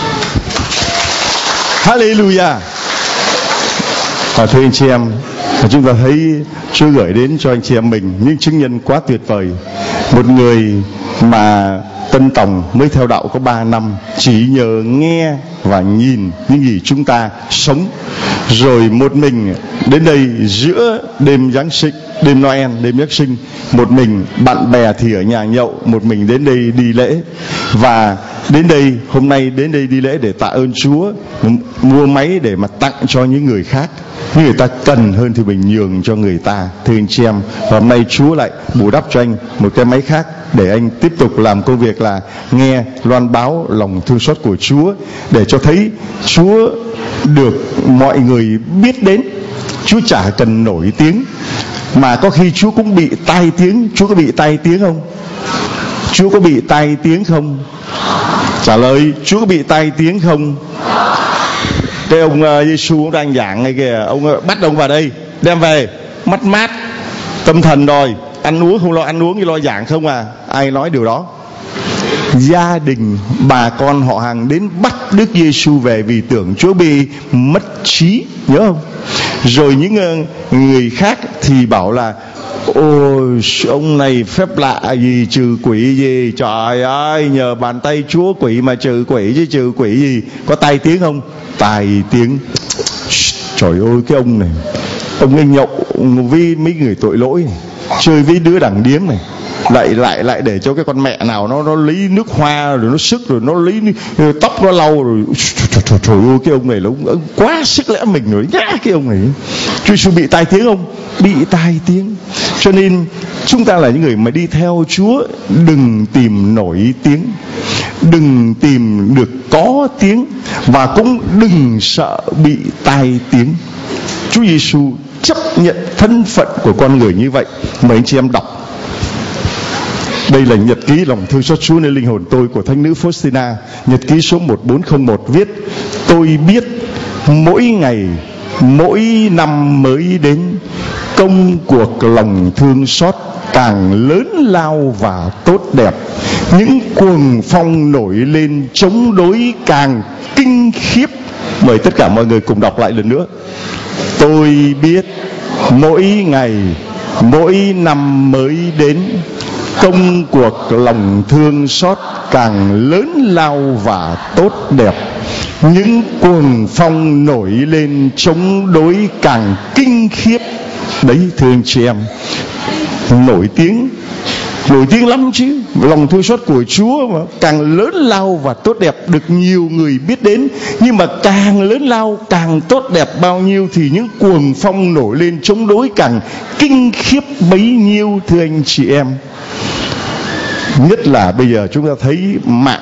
Hallelujah. À, thưa anh chị em, chúng ta thấy Chúa gửi đến cho anh chị em mình những chứng nhân quá tuyệt vời. Một người mà Tân Tòng mới theo đạo có ba năm, chỉ nhờ nghe và nhìn những gì chúng ta sống, rồi một mình đến đây giữa đêm Giáng sinh, đêm Noel, đêm Giáng sinh, một mình, bạn bè thì ở nhà nhậu, một mình đến đây đi lễ. Và đến đây, hôm nay đến đây đi lễ để tạ ơn Chúa, mua máy để mà tặng cho những người khác. Những người ta cần hơn thì mình nhường cho người ta. Thưa anh chị em, hôm nay Chúa lại bù đắp cho anh một cái máy khác để anh tiếp tục làm công việc là nghe, loan báo lòng thương xót của Chúa, để cho thấy Chúa được mọi người biết đến. Chúa chả cần nổi tiếng, mà có khi Chúa cũng bị tai tiếng. Chúa có bị tai tiếng không? Chúa có bị tai tiếng không? Trả lời, Chúa có bị tai tiếng không? Cái ông uh, Giêsu ông đang giảng này kìa, ông uh, bắt ông vào đây, đem về, mất mát tâm thần rồi, ăn uống không lo ăn uống, như lo giảng không à? Ai nói điều đó? Gia đình bà con họ hàng đến bắt Đức Giêsu về vì tưởng Chúa bị mất trí, nhớ không? Rồi những uh, người khác thì bảo là ôi ông này phép lạ gì, trừ quỷ gì, trời ơi nhờ bàn tay Chúa quỷ mà trừ quỷ, chứ trừ quỷ gì, có tai tiếng không? Tai tiếng. Trời ơi cái ông này, ông ấy nhậu với mấy người tội lỗi này, chơi với đứa đằng điếm này, lại lại lại để cho cái con mẹ nào nó nó lấy nước hoa rồi nó sức, rồi nó lấy tóc nó lau rồi. Trời, trời, trời ơi cái ông này là ông, ông quá sức lẽ mình rồi nhá. Cái ông này Chúa Giêsu bị tai tiếng không? Bị tai tiếng. Cho nên chúng ta là những người mà đi theo Chúa, đừng tìm nổi tiếng, đừng tìm được có tiếng, và cũng đừng sợ bị tai tiếng. Chúa Giêsu chấp nhận thân phận của con người như vậy. Mời anh chị em đọc. Đây là nhật ký lòng thương xót Chúa nơi linh hồn tôi của Thánh nữ Faustina, nhật ký số một bốn không một viết: tôi biết mỗi ngày, mỗi năm mới đến, công cuộc lòng thương xót càng lớn lao và tốt đẹp. Những cuồng phong nổi lên chống đối càng kinh khiếp. Mời tất cả mọi người cùng đọc lại lần nữa. Tôi biết mỗi ngày, mỗi năm mới đến, công cuộc lòng thương xót càng lớn lao và tốt đẹp, những cuồng phong nổi lên chống đối càng kinh khiếp. Đấy thưa anh chị em, nổi tiếng nổi tiếng lắm chứ. Lòng thương xót của Chúa mà càng lớn lao và tốt đẹp, được nhiều người biết đến. Nhưng mà càng lớn lao, càng tốt đẹp bao nhiêu thì những cuồng phong nổi lên chống đối càng kinh khiếp bấy nhiêu thưa anh chị em. Nhất là bây giờ chúng ta thấy mạng,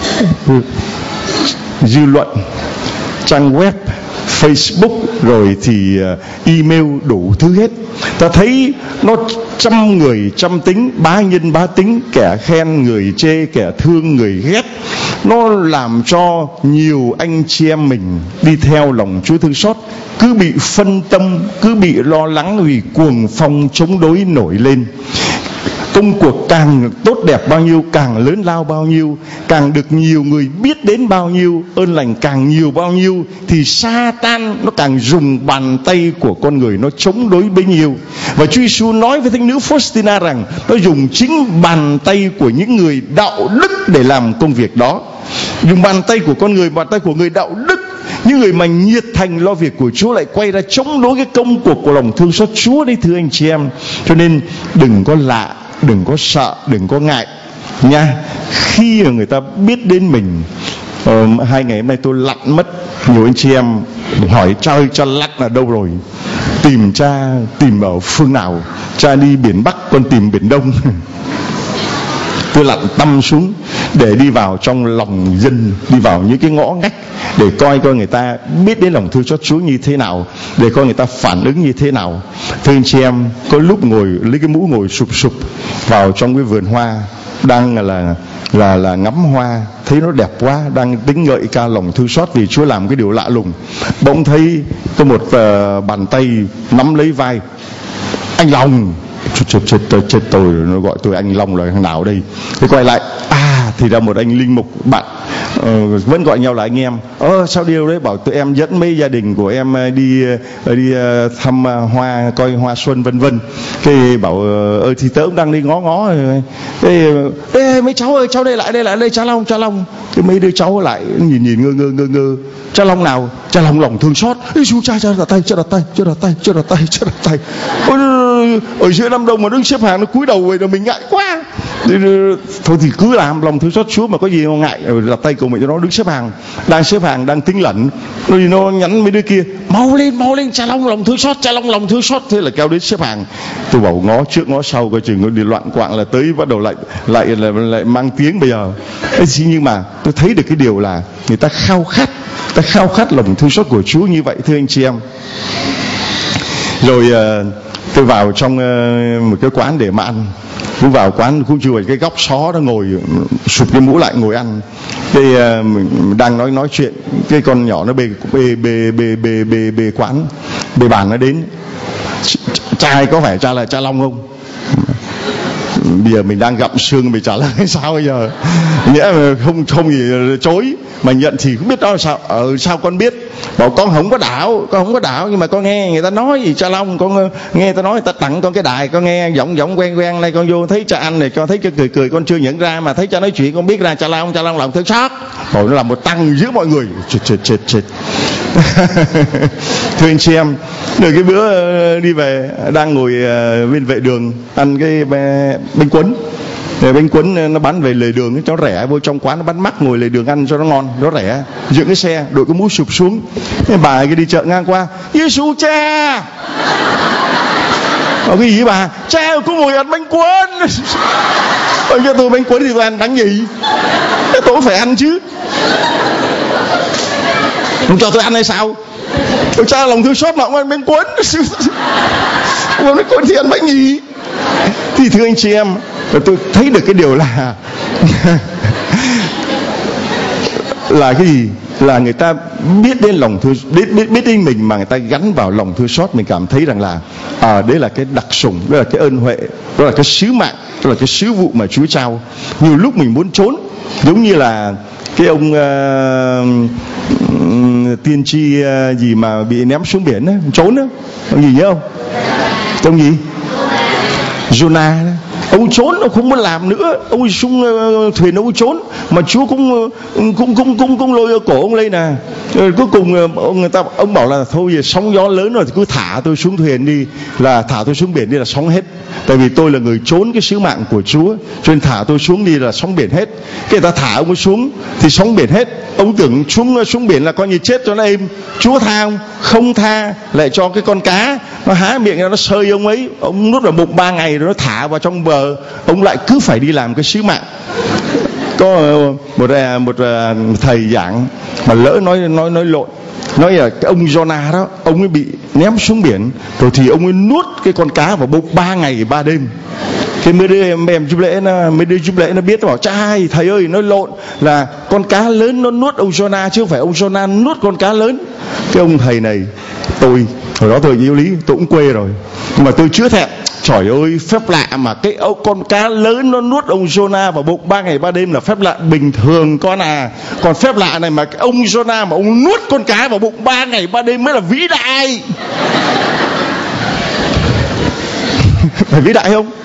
dư luận, trang web, Facebook, rồi thì email, đủ thứ hết. Ta thấy nó trăm người trăm tính, bá nhân bá tính, kẻ khen người chê, kẻ thương người ghét. Nó làm cho nhiều anh chị em mình đi theo lòng Chúa thương xót cứ bị phân tâm, cứ bị lo lắng vì cuồng phong chống đối nổi lên. Công cuộc càng tốt đẹp bao nhiêu, càng lớn lao bao nhiêu, càng được nhiều người biết đến bao nhiêu, ơn lành càng nhiều bao nhiêu, thì Sa-tan nó càng dùng bàn tay của con người nó chống đối bấy nhiêu. Và Chúa Giêsu nói với thánh nữ Faustina rằng nó dùng chính bàn tay của những người đạo đức để làm công việc đó. Dùng bàn tay của con người, bàn tay của người đạo đức, những người mà nhiệt thành lo việc của Chúa lại quay ra chống đối cái công cuộc của lòng thương xót Chúa đấy thưa anh chị em. Cho nên đừng có lạ, đừng có sợ, đừng có ngại nha. Khi mà người ta biết đến mình, uh, hai ngày hôm nay tôi lặn mất, nhiều anh chị em hỏi cha ơi cha lặn ở đâu rồi, tìm cha tìm ở phương nào, cha đi biển Bắc con tìm biển Đông. Tôi lặn tâm xuống để đi vào trong lòng dân, đi vào những cái ngõ ngách để coi coi người ta biết đến lòng thương xót Chúa như thế nào, để coi người ta phản ứng như thế nào. Thưa anh chị em, có lúc ngồi lấy cái mũ ngồi sụp sụp vào trong cái vườn hoa, đang là là là ngắm hoa, thấy nó đẹp quá, đang tính ngợi ca lòng thương xót vì Chúa làm cái điều lạ lùng. Bỗng thấy có một uh, bàn tay nắm lấy vai anh Long. Chết, chết, chết, chết tôi, nó gọi tôi anh Long là thằng nào đây? Tôi quay lại, à thì ra một anh linh mục bạn, uh, vẫn gọi nhau là anh em. Ơ sao điều đấy? Bảo tụi em dẫn mấy gia đình của em đi đi uh, thăm uh, hoa, coi hoa xuân vân vân. Cái bảo ơi uh, thì tớ cũng đang đi ngó ngó. Ê, ê mấy cháu ơi, cháu đây lại đây lại đây, cha Long cha Long. Cái mấy đứa cháu lại nhìn nhìn ngơ ngơ ngơ ngơ. Cha Long nào? Cha Long lòng thương xót. Ê chú cha cha đặt tay, cha đặt tay, cha đặt tay, cha đặt tay, cha đặt tay. Ôi, ở giữa đám đông mà đứng xếp hàng nó cúi đầu vậy là mình ngại quá. Thôi thì cứ làm lòng thương xót Chúa mà có gì mà ngại, đặt tay cùng mình cho nó đứng xếp hàng, đang xếp hàng đang tính lẩn, rồi nó nhắn mấy đứa kia mau lên mau lên, cha Long lòng thương xót, cha Long lòng thương xót. Thế là kéo đến xếp hàng. Tôi bảo ngó trước ngó sau coi chừng nó đi loạn quạng là tới bắt đầu lại lại lại, lại mang tiếng bây giờ. Thế nhưng mà tôi thấy được cái điều là người ta khao khát, ta khao khát lòng thương xót của Chúa như vậy thưa anh chị em. Rồi uh, tôi vào trong uh, một cái quán để mà ăn. Cũng vào quán cũng chui vào cái góc xó đó ngồi sụp cái mũ lại ngồi ăn. Đây uh, mình đang nói nói chuyện, cái con nhỏ nó bê bê bê bê bê bê, bê quán, bê bàn nó đến. Cha có phải cha là cha Long không? Bây giờ mình đang gặm xương mình trả lời sao bây giờ? Nghĩa là không không gì chối, mà nhận thì không biết đó là sao. Ờ sao con biết? Bảo con không có đảo, con không có đảo, nhưng mà con nghe người ta nói gì cha Long, con nghe người ta nói người ta tặng con cái đài, con nghe giọng giọng quen quen này, con vô thấy cha anh này, con thấy cha cười cười, con chưa nhận ra, mà thấy cha nói chuyện con biết ra cha Long, cha Long lòng thương xót. Rồi nó làm một tăng giữa mọi người. Chết chết chết chết. Thưa anh chị em, từ cái bữa đi về đang ngồi bên vệ đường ăn cái bánh cuốn. Bánh cuốn nó bán về lề đường cho rẻ, vô trong quán nó bán mắc, ngồi lề đường ăn cho nó ngon, nó rẻ. Dựng cái xe, đội cái mũ sụp xuống. Cái bà cái đi chợ ngang qua, Giêsu cha. Bảo cái gì bà? Cha có ngồi ăn bánh cuốn. Ôi cho tôi bánh cuốn thì tôi ăn đáng gì? Tôi phải ăn chứ. Không cho tôi ăn hay sao? Tôi cha lòng thương xót mà ông ăn bánh cuốn. Ông bánh cuốn thì ăn bánh gì? Thì thưa anh chị em, tôi thấy được cái điều là là cái gì? Là người ta biết đến lòng thương, biết biết biết đến mình mà người ta gắn vào lòng thương xót, mình cảm thấy rằng là à, đấy là cái đặc sủng, đó là cái ơn huệ, đó là cái sứ mạng, đó là cái sứ vụ mà Chúa trao. Nhiều lúc mình muốn trốn, giống như là cái ông uh, tiên tri uh, gì mà bị ném xuống biển đó, trốn đó, ông gì nhớ không? Ông gì? Jonah. Ông trốn, ông không muốn làm nữa, ông xuống thuyền ông trốn, mà Chúa cũng cũng cũng cũng cũng lôi cổ ông lên nè. Rồi cuối cùng ông người ta ông bảo là thôi giờ sóng gió lớn rồi thì cứ thả tôi xuống thuyền đi, là thả tôi xuống biển đi là sóng hết. Tại vì tôi là người trốn cái sứ mạng của Chúa, cho nên thả tôi xuống đi là sóng biển hết. Cái người ta thả ông ấy xuống thì sóng biển hết. Ông tưởng xuống xuống biển là coi như chết cho nó êm. Chúa tha ông? Không tha, lại cho cái con cá nó há miệng ra nó sơi ông ấy, ông nuốt vào bụng ba ngày rồi nó thả vào trong bờ. Ông lại cứ phải đi làm cái sứ mạng. Có một một thầy giảng mà lỡ nói nói nói lộn, nói là cái ông Jonah đó, ông ấy bị ném xuống biển rồi thì ông ấy nuốt cái con cá vào bụng ba ngày ba đêm. Cái mấy đứa em em giúp lễ nó mấy đứa giúp lễ nó biết, nó bảo trai thầy ơi nói lộn, là con cá lớn nó nuốt ông Jonah chứ không phải ông Jonah nuốt con cá lớn. Cái ông thầy này, tôi hồi đó tôi yêu lý tôi cũng quê rồi, nhưng mà tôi chưa thẹn. Trời ơi, phép lạ mà cái con cá lớn nó nuốt ông Jonah vào bụng ba ngày ba đêm là phép lạ bình thường con à. Còn phép lạ này mà cái ông Jonah mà ông nuốt con cá vào bụng ba ngày ba đêm mới là vĩ đại. Phải vĩ đại không?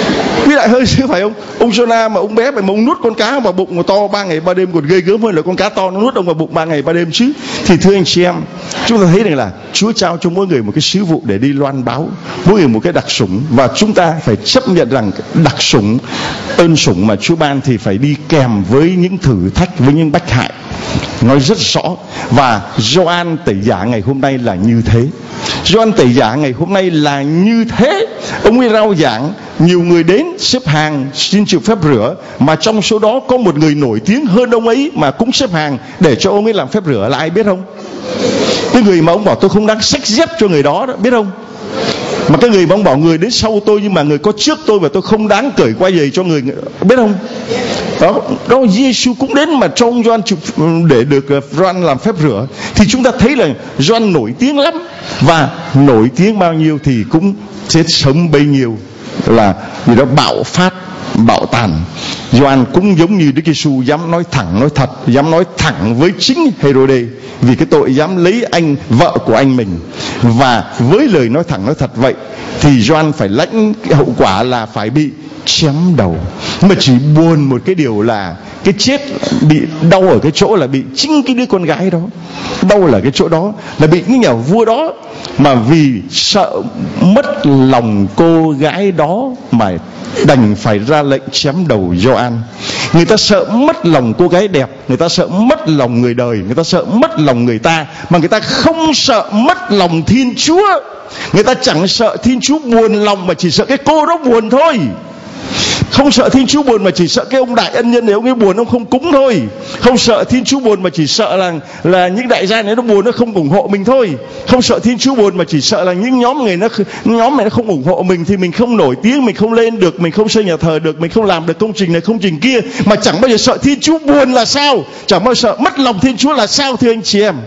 Vĩ đại hơn chứ phải không? Ông Jonah mà ông bé mà ông nuốt con cá vào bụng to ba ngày ba đêm còn ghê gớm hơn là con cá to nó nuốt ông vào bụng ba ngày ba đêm chứ. Thì thưa anh chị em, chúng ta thấy rằng là Chúa trao cho mỗi người một cái sứ vụ để đi loan báo, mỗi người một cái đặc sủng, và chúng ta phải chấp nhận rằng đặc sủng, ơn sủng mà Chúa ban thì phải đi kèm với những thử thách, với những bách hại. Nói rất rõ. Và Gioan Tẩy Giả ngày hôm nay là như thế. Gioan Tẩy Giả ngày hôm nay là như thế. Ông ấy rao giảng, nhiều người đến xếp hàng xin chịu phép rửa, mà trong số đó có một người nổi tiếng hơn ông ấy mà cũng xếp hàng để cho ông ấy làm phép rửa, là ai biết không? Cái người mà ông bảo tôi không đáng xách dép cho người đó, đó biết không? Mà cái người mà ông bảo người đến sau tôi nhưng mà người có trước tôi và tôi không đáng cởi quai giày cho người, biết không? Đó, đó Giêsu cũng đến mà cho ông Gioan để được Gioan làm phép rửa. Thì chúng ta thấy là Gioan nổi tiếng lắm, và nổi tiếng bao nhiêu thì cũng sẽ sống bấy nhiêu, là gì đó bạo phát, bạo tàn. Gioan cũng giống như Đức Giêsu dám nói thẳng nói thật, dám nói thẳng với chính Hêrôđê vì cái tội dám lấy anh vợ của anh mình. Và với lời nói thẳng nói thật vậy thì Gioan phải lãnh cái hậu quả là phải bị chém đầu. Mà chỉ buồn một cái điều là cái chết bị đau ở cái chỗ là bị chính cái đứa con gái đó. Đau là cái chỗ đó, là bị cái nhà vua đó, mà vì sợ mất lòng cô gái đó mà đành phải ra lệnh chém đầu Gioan. Người ta sợ mất lòng cô gái đẹp, người ta sợ mất lòng người đời, người ta sợ mất lòng người ta, mà người ta không sợ mất lòng Thiên Chúa. Người ta chẳng sợ Thiên Chúa buồn lòng, mà chỉ sợ cái cô đó buồn thôi. Không sợ Thiên Chúa buồn mà chỉ sợ cái ông đại ân nhân này ông ấy buồn, ông không cúng thôi. Không sợ Thiên Chúa buồn mà chỉ sợ là là những đại gia này nó buồn, nó không ủng hộ mình thôi. Không sợ Thiên Chúa buồn mà chỉ sợ là những nhóm người nó nhóm này nó không ủng hộ mình thì mình không nổi tiếng, mình không lên được, mình không xây nhà thờ được, mình không làm được công trình này công trình kia. Mà chẳng bao giờ sợ Thiên Chúa buồn là sao? Chẳng bao giờ sợ mất lòng Thiên Chúa là sao, thưa anh chị em?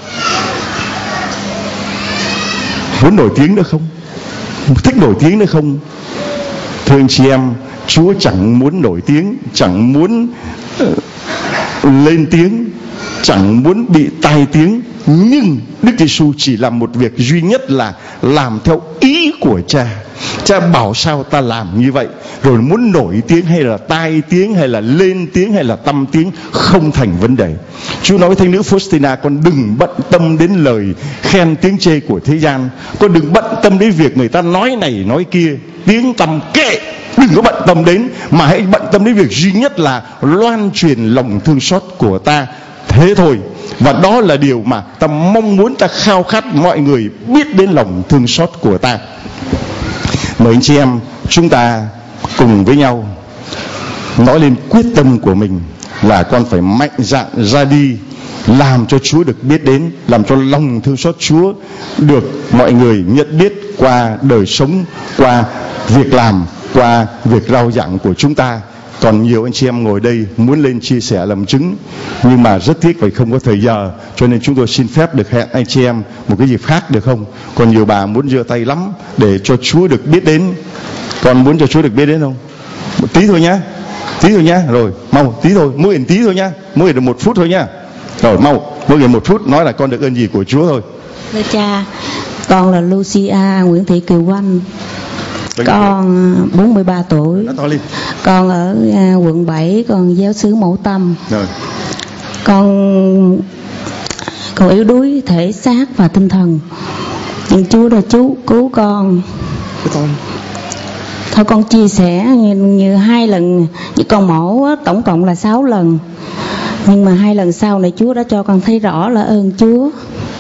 Muốn nổi tiếng nữa không? Thích nổi tiếng nữa không? Thưa anh chị em, Chúa chẳng muốn nổi tiếng, chẳng muốn uh, lên tiếng, chẳng muốn bị tai tiếng, nhưng Đức Giêsu chỉ làm một việc duy nhất là làm theo ý của Cha. Cha bảo sao ta làm như vậy. Rồi muốn nổi tiếng hay là tai tiếng hay là lên tiếng hay là tâm tiếng không thành vấn đề. Chúa nói với thánh nữ Faustina, con đừng bận tâm đến lời khen tiếng chê của thế gian, con đừng bận tâm đến việc người ta nói này nói kia, tiếng tăm kệ, đừng có bận tâm đến, mà hãy bận tâm đến việc duy nhất là loan truyền lòng thương xót của ta. Thế thôi. Và đó là điều mà ta mong muốn, ta khao khát mọi người biết đến lòng thương xót của ta. Mời anh chị em chúng ta cùng với nhau nói lên quyết tâm của mình là con phải mạnh dạn ra đi, làm cho Chúa được biết đến, làm cho lòng thương xót Chúa được mọi người nhận biết qua đời sống, qua việc làm, qua việc rao giảng của chúng ta. Còn nhiều anh chị em ngồi đây muốn lên chia sẻ làm chứng, nhưng mà rất tiếc phải không có thời giờ, cho nên chúng tôi xin phép được hẹn anh chị em một cái dịp khác được không? Còn nhiều bà muốn giơ tay lắm để cho Chúa được biết đến. Con muốn cho Chúa được biết đến không? Một tí thôi nhá, tí thôi nhá. Rồi mau tí thôi, mỗi người tí thôi nhá, mỗi người được một phút thôi nhá. Rồi mau, mỗi người một phút nói là con được ơn gì của Chúa thôi. Thưa cha, con là Lucia Nguyễn Thị Kiều Oanh, con bốn mươi ba tuổi, Nói to lên. Con ở à, quận bảy, con giáo xứ Mẫu Tâm. Rồi. Con con yếu đuối thể xác và tinh thần. Nhưng Chúa đã chú cứu con. Cái to lên. Thôi con chia sẻ như, như hai lần như con mổ á, tổng cộng là sáu lần. Nhưng mà hai lần sau này Chúa đã cho con thấy rõ là ơn Chúa.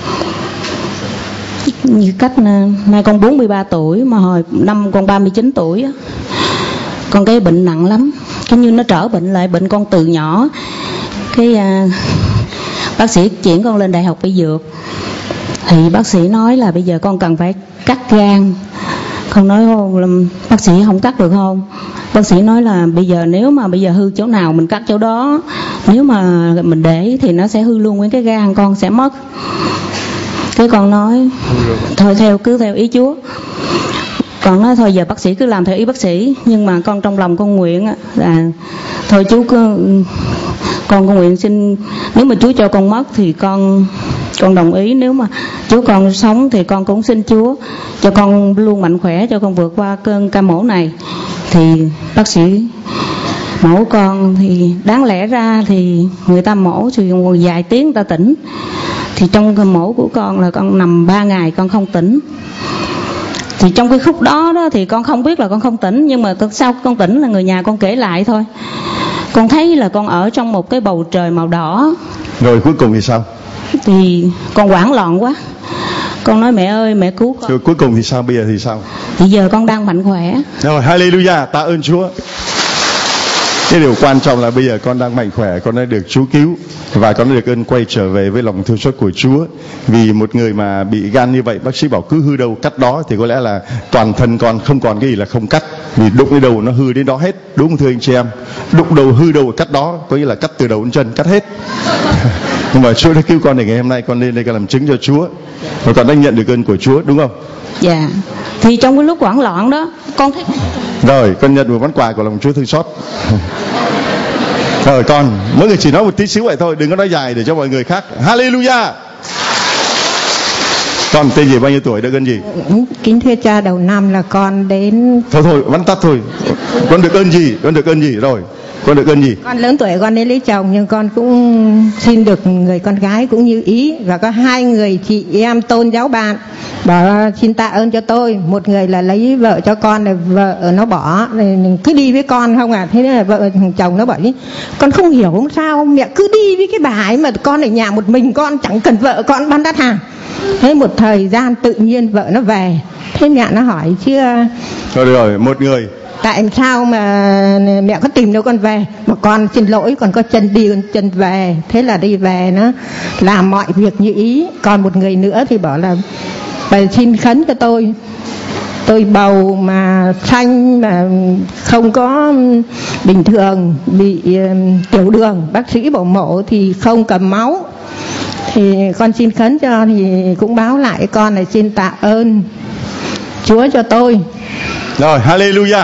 Như cách nay con bốn mươi ba tuổi, mà hồi năm con ba mươi chín tuổi á, con cái bệnh nặng lắm, cái như nó trở bệnh lại, bệnh con từ nhỏ. Cái à, bác sĩ chuyển con lên đại học y dược, thì bác sĩ nói là bây giờ con cần phải cắt gan. Con nói không, bác sĩ không cắt được không? Bác sĩ nói là bây giờ nếu mà bây giờ hư chỗ nào mình cắt chỗ đó, nếu mà mình để thì nó sẽ hư luôn nguyên cái gan, con sẽ mất. Cái con nói thôi theo cứ theo ý Chúa. Con nói thôi giờ bác sĩ cứ làm theo ý bác sĩ, nhưng mà con trong lòng con nguyện là thôi Chúa cứ, con con nguyện xin nếu mà Chúa cho con mất thì con con đồng ý, nếu mà Chúa con sống thì con cũng xin Chúa cho con luôn mạnh khỏe, cho con vượt qua cơn ca mổ này. Thì bác sĩ mổ con thì đáng lẽ ra thì người ta mổ thì vài tiếng người ta tỉnh, thì trong cái mổ của con là con nằm ba ngày con không tỉnh. Thì trong cái khúc đó đó thì con không biết là con không tỉnh, nhưng mà sau con tỉnh là người nhà con kể lại thôi. Con thấy là con ở trong một cái bầu trời màu đỏ. Rồi cuối cùng thì sao? Thì con hoảng loạn quá. Con nói mẹ ơi mẹ cứu con. Rồi cuối cùng thì sao? Bây giờ thì sao? Thì giờ con đang mạnh khỏe. Rồi hallelujah, tạ ơn Chúa. Cái điều quan trọng là bây giờ con đang mạnh khỏe, con đã được Chúa cứu và con đã được ơn quay trở về với lòng thương xót của Chúa. Vì một người mà bị gan như vậy, bác sĩ bảo cứ hư đâu cắt đó, thì có lẽ là toàn thân con không còn cái gì là không cắt, vì đụng cái đầu nó hư đến đó hết, đúng không thưa anh chị em? Đụng đầu hư đầu cắt đó, có nghĩa là cắt từ đầu đến chân, cắt hết. Nhưng mà Chúa đã cứu con để ngày hôm nay con lên đây con làm chứng cho Chúa, và con đã nhận được ơn của Chúa, đúng không? Dạ. Thì trong cái lúc hoảng loạn đó, con thấy rồi con nhận một món quà của lòng Chúa thương xót. Rồi con, mỗi người chỉ nói một tí xíu vậy thôi, đừng có nói dài để cho mọi người khác. Hallelujah. Con tên gì, bao nhiêu tuổi, được ơn gì? Kính thưa cha, đầu năm là con đến. Thôi thôi, vắn tắt thôi. Con được ơn gì? Con được ơn gì rồi? Con được ơn gì? Con lớn tuổi con đến lấy chồng, nhưng con cũng xin được người con gái cũng như ý, và có hai người chị em tôn giáo bạn bảo xin tạ ơn cho tôi. Một người là lấy vợ cho con, là vợ nó bỏ, cứ đi với con không à. Thế nên là vợ chồng nó bảo con không hiểu sao mẹ cứ đi với cái bà ấy mà con ở nhà một mình, con chẳng cần vợ, con bán đắt hàng. Thế một thời gian tự nhiên vợ nó về, thế mẹ nó hỏi chưa. Rồi rồi, một người. Tại sao mà mẹ có tìm đâu con về, mà con xin lỗi, con có chân đi con chân về. Thế là đi về nó làm mọi việc như ý. Còn một người nữa thì bảo là bà xin khấn cho tôi, tôi bầu mà xanh mà không có bình thường, bị tiểu đường, bác sĩ bảo mổ thì không cầm máu, thì con xin khấn cho. Thì cũng báo lại con là xin tạ ơn Chúa cho tôi. Rồi hallelujah.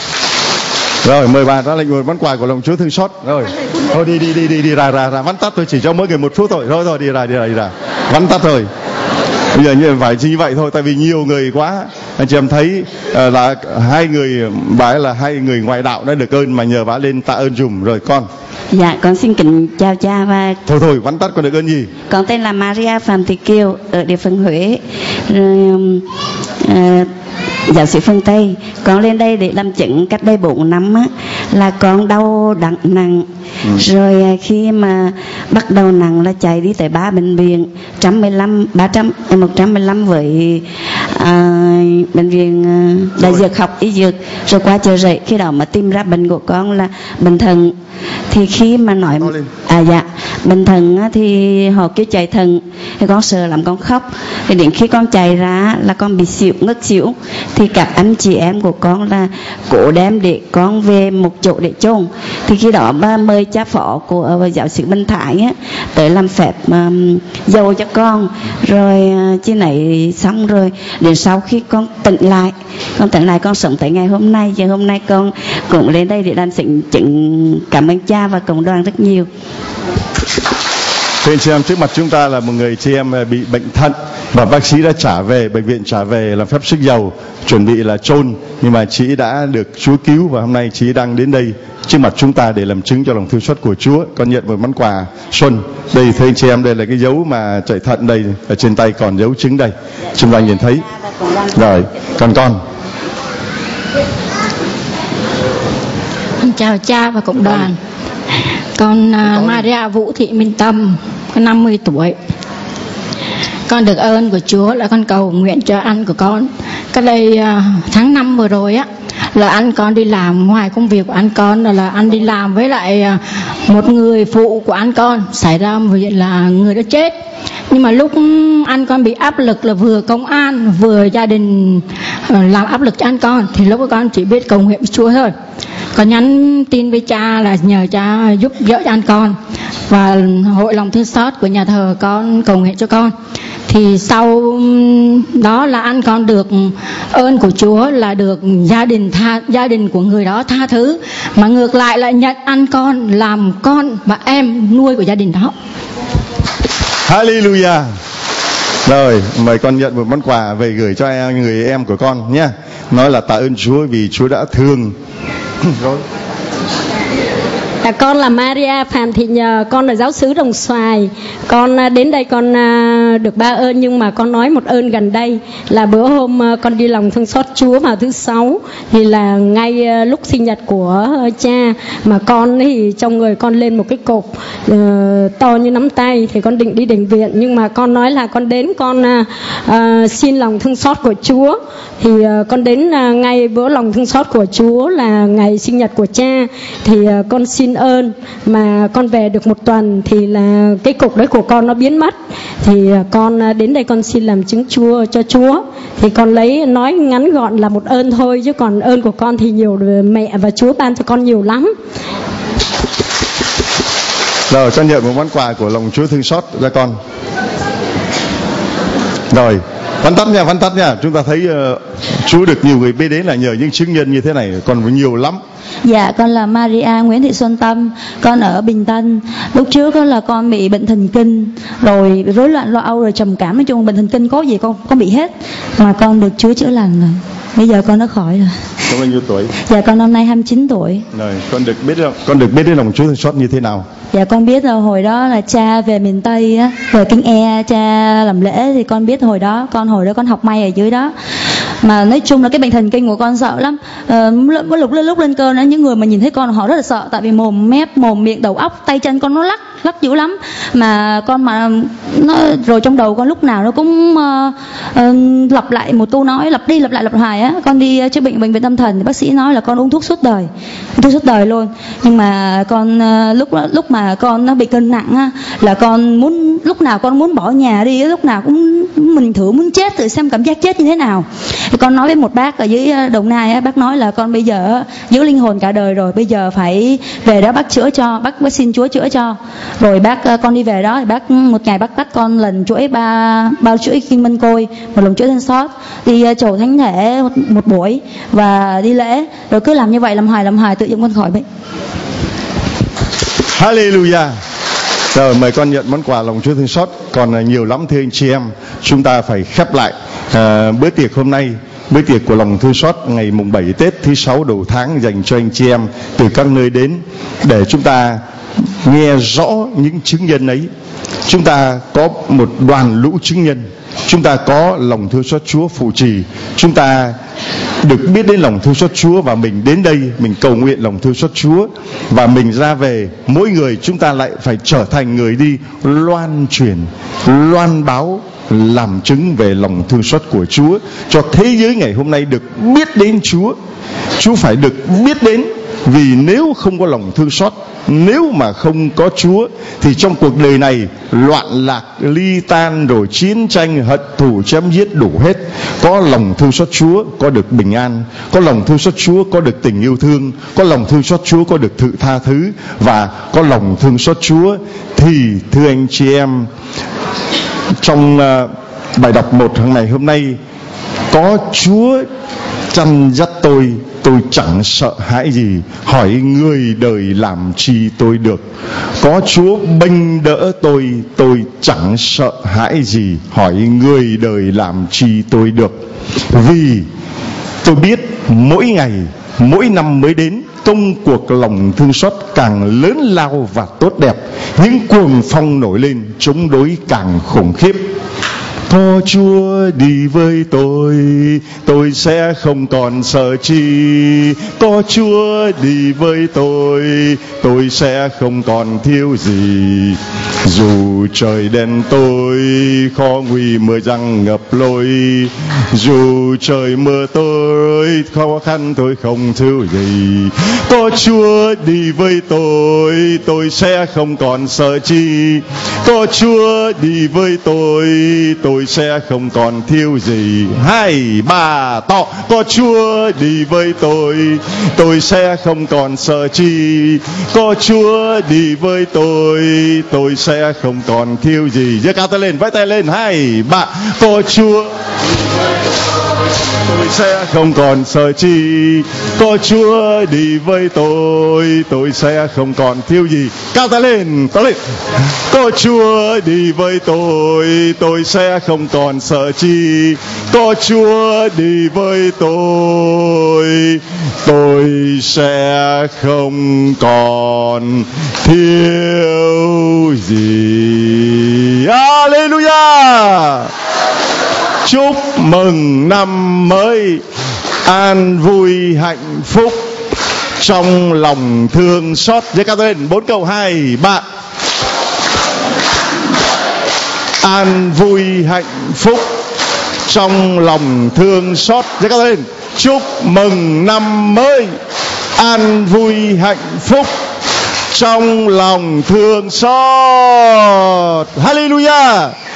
Rồi mời bà ra lệnh một món quà của lòng Chúa thương xót. Rồi thôi đi đi đi đi đi ra ra ra vắn tắt, tôi chỉ cho mỗi người một phút thôi. Rồi rồi đi ra đi ra đi ra vắn tắt thôi. Bây giờ như phải như vậy thôi, tại vì nhiều người quá. Anh chị em thấy uh, là hai người, bà ấy là hai người ngoại đạo đã được ơn, mà nhờ bà lên tạ ơn dùm. Rồi con. Dạ, con xin kính chào cha và... Thôi thôi, vắn tắt, con được ơn gì? Con tên là Maria Phạm Thị Kiều, ở địa phận Huế. Rồi, uh, giáo sĩ phương Tây. Con lên đây để làm chứng cách đây bốn năm á, là con đau đặng nặng. Ừ. Rồi khi mà bắt đầu nặng là chạy đi tới ba bệnh viện, một trăm mười lăm, ba trăm, một trăm mười lăm với à, bệnh viện Đại Dược học y dược, rồi qua Chợ Rẫy. Khi đó mà tìm ra bệnh của con là bệnh thận. Thì khi mà nói à dạ bệnh thận á, thì họ kêu chạy thận, thì con sợ lắm, con khóc. Thì đến khi con chạy ra là con bị xỉu, ngất xỉu. Thì các anh chị em của con là cố đem để con về một chỗ để chôn. Thì khi đó ba mời cha phó của giáo sĩ Minh Thái á, tới làm phép um, dầu cho con. Rồi uh, chi này xong rồi đến sau khi con tỉnh lại, con tỉnh lại con sống tới ngày hôm nay. Giờ hôm nay con cũng lên đây để làm chứng chứng cảm ơn cha và cộng đoàn rất nhiều. Thưa anh chị em, trước mặt chúng ta là một người chị em bị bệnh thận. Và bác sĩ đã trả về, bệnh viện trả về làm phép sức dầu, chuẩn bị là chôn, nhưng mà chị đã được Chúa cứu và hôm nay chị đang đến đây trước mặt chúng ta để làm chứng cho lòng thương xót của Chúa. Con nhận một món quà xuân. Đây thưa anh chị em, đây là cái dấu mà chạy thận đây, ở trên tay còn dấu chứng đây. Chúng ta nhìn thấy. Rồi, còn con. Chào cha và cộng đoàn. Con uh, Maria Vũ Thị Minh Tâm, con năm mươi tuổi. Con được ơn của Chúa là con cầu nguyện cho anh của con. Cái đây uh, tháng năm vừa rồi á, là anh con đi làm, ngoài công việc của anh con là, là anh đi làm với lại uh, một người phụ của anh con, xảy ra một việc là người đã chết. Nhưng mà lúc anh con bị áp lực là vừa công an vừa gia đình uh, làm áp lực cho anh con, thì lúc đó con chỉ biết cầu nguyện với Chúa thôi. Con nhắn tin với cha là nhờ cha giúp đỡ cho anh con, và hội lòng thương xót của nhà thờ con cầu nguyện cho con. Thì sau đó là anh con được ơn của Chúa là được gia đình tha, gia đình của người đó tha thứ, mà ngược lại lại nhận anh con làm con và em nuôi của gia đình đó. Hallelujah. Rồi, mời con nhận một món quà về gửi cho người em của con nhé. Nói là tạ ơn Chúa vì Chúa đã thương. Rồi. À, con là Maria Phạm Thị Nhờ, con là giáo xứ Đồng Xoài. Con à, đến đây con à, được ba ơn, nhưng mà con nói một ơn gần đây là bữa hôm à, con đi lòng thương xót Chúa vào thứ sáu, thì là ngay à, lúc sinh nhật của à, cha, mà con thì trong người con lên một cái cục à, to như nắm tay, thì con định đi bệnh viện, nhưng mà con nói là con đến con à, à, xin lòng thương xót của Chúa. Thì à, con đến à, ngay bữa lòng thương xót của Chúa là ngày sinh nhật của cha, thì à, con xin ơn mà con về được một tuần thì là cái cục đấy của con nó biến mất. Thì con đến đây con xin làm chứng Chúa cho Chúa. Thì con lấy nói ngắn gọn là một ơn thôi, chứ còn ơn của con thì nhiều, mẹ và Chúa ban cho con nhiều lắm. Rồi, con nhận một món quà của lòng Chúa thương xót ra con. Rồi, văn tắt nha, văn tắt nha. Chúng ta thấy uh, Chúa được nhiều người biết đến là nhờ những chứng nhân như thế này, còn nhiều lắm. Dạ, con là Maria Nguyễn Thị Xuân Tâm, con ở Bình Tân. Lúc trước đó là con bị bệnh thần kinh, rồi rối loạn lo âu, rồi trầm cảm, nói chung bệnh thần kinh có gì con con bị hết, mà con được Chúa chữa lành rồi. Bây giờ con đã khỏi rồi. Con bao nhiêu tuổi? Dạ, con năm nay hai mươi chín tuổi. Rồi, con được biết con được biết đến lòng Chúa thương xót như thế nào? Dạ, con biết rồi, hồi đó là cha về miền Tây á, về Kinh E cha làm lễ, thì con biết hồi đó, con hồi đó con học may ở dưới đó. Mà nói chung là cái bệnh thần kinh của con sợ lắm. Ờ, lúc, lúc lúc lên cơn đó, những người mà nhìn thấy con họ rất là sợ, tại vì mồm mép, mồm miệng, đầu óc, tay chân con nó lắc lắc dữ lắm. Mà con mà nó rồi trong đầu con lúc nào nó cũng uh, uh, lặp lại một câu nói, lặp đi lặp lại lặp hoài á. Con đi chữa bệnh bệnh viện tâm thần thì bác sĩ nói là con uống thuốc suốt đời, uống thuốc suốt đời luôn. Nhưng mà con uh, lúc lúc mà con nó bị cân nặng á, là con muốn lúc nào con muốn bỏ nhà đi, lúc nào cũng mình thử muốn chết thử xem cảm giác chết như thế nào. Thì con nói với một bác ở dưới Đồng Nai á, bác nói là con bây giờ giữ linh hồn cả đời rồi, bây giờ phải về đó bác chữa cho, bác, bác xin Chúa chữa cho. Rồi bác con đi về đó thì bác một ngày bác cắt con lần chuỗi ba bao chuỗi kinh mân côi, một lần chuỗi thân sót, đi chầu thánh thể một, một buổi và đi lễ, rồi cứ làm như vậy làm hoài làm hoài tự nhiên con khỏi bệnh. Hallelujah. Rồi, mời con nhận món quà lòng Chúa thương xót. Còn nhiều lắm thưa anh chị em, chúng ta phải khép lại à, bữa tiệc hôm nay, bữa tiệc của lòng thương xót ngày mùng bảy Tết thứ sáu đầu tháng dành cho anh chị em từ các nơi đến, để chúng ta nghe rõ những chứng nhân ấy. Chúng ta có một đoàn lũ chứng nhân, chúng ta có lòng thương xót Chúa phụ trì, chúng ta được biết đến lòng thương xót Chúa, và mình đến đây mình cầu nguyện lòng thương xót Chúa, và mình ra về mỗi người chúng ta lại phải trở thành người đi loan truyền, loan báo, làm chứng về lòng thương xót của Chúa cho thế giới ngày hôm nay được biết đến Chúa. Chúa phải được biết đến, vì nếu không có lòng thương xót, nếu mà không có Chúa thì trong cuộc đời này loạn lạc, ly tan, rồi chiến tranh, hận thù, chém giết đủ hết. Có lòng thương xót Chúa có được bình an, có lòng thương xót Chúa có được tình yêu thương, có lòng thương xót Chúa có được sự tha thứ, và có lòng thương xót Chúa thì thưa anh chị em, trong uh, bài đọc một hàng ngày hôm nay, có Chúa chăn dắt tôi, tôi chẳng sợ hãi gì. Hỏi người đời làm chi tôi được. Có Chúa bênh đỡ tôi, tôi chẳng sợ hãi gì. Hỏi người đời làm chi tôi được. Vì tôi biết mỗi ngày, mỗi năm mới đến, công cuộc lòng thương xót càng lớn lao và tốt đẹp. Những cuồng phong nổi lên, chống đối càng khủng khiếp. Có Chúa đi với tôi, tôi sẽ không còn sợ chi. Có Chúa đi với tôi, tôi sẽ không còn thiếu gì. Dù trời đen tối, khó nguy mưa giăng ngập lối, dù trời mưa tối, khó khăn tôi không thiếu gì. Có Chúa đi với tôi, tôi sẽ không còn sợ chi. Có Chúa đi với tôi, tôi sẽ không còn thiếu gì. Hai ba to. Có Chúa đi với tôi, tôi sẽ không còn sợ chi. Có Chúa đi với tôi, tôi sẽ không còn thiếu gì. Giơ cao tay lên, vẫy tay lên. Hai ba. Có Chúa tôi sẽ không còn sợ chi. Có Chúa đi với tôi, tôi sẽ không còn thiếu gì. Cao tay lên, to lên. Có Chúa đi với tôi, tôi sẽ không còn sợ chi. Có Chúa đi với tôi, tôi sẽ không còn thiếu gì. Hallelujah. Chúc mừng năm mới an vui hạnh phúc trong lòng thương xót. Giơ cao tay lên, bốn câu. Hai ba. An vui hạnh phúc trong lòng thương xót. Giơ cao tay lên. Chúc mừng năm mới an vui hạnh phúc trong lòng thương xót. Hallelujah.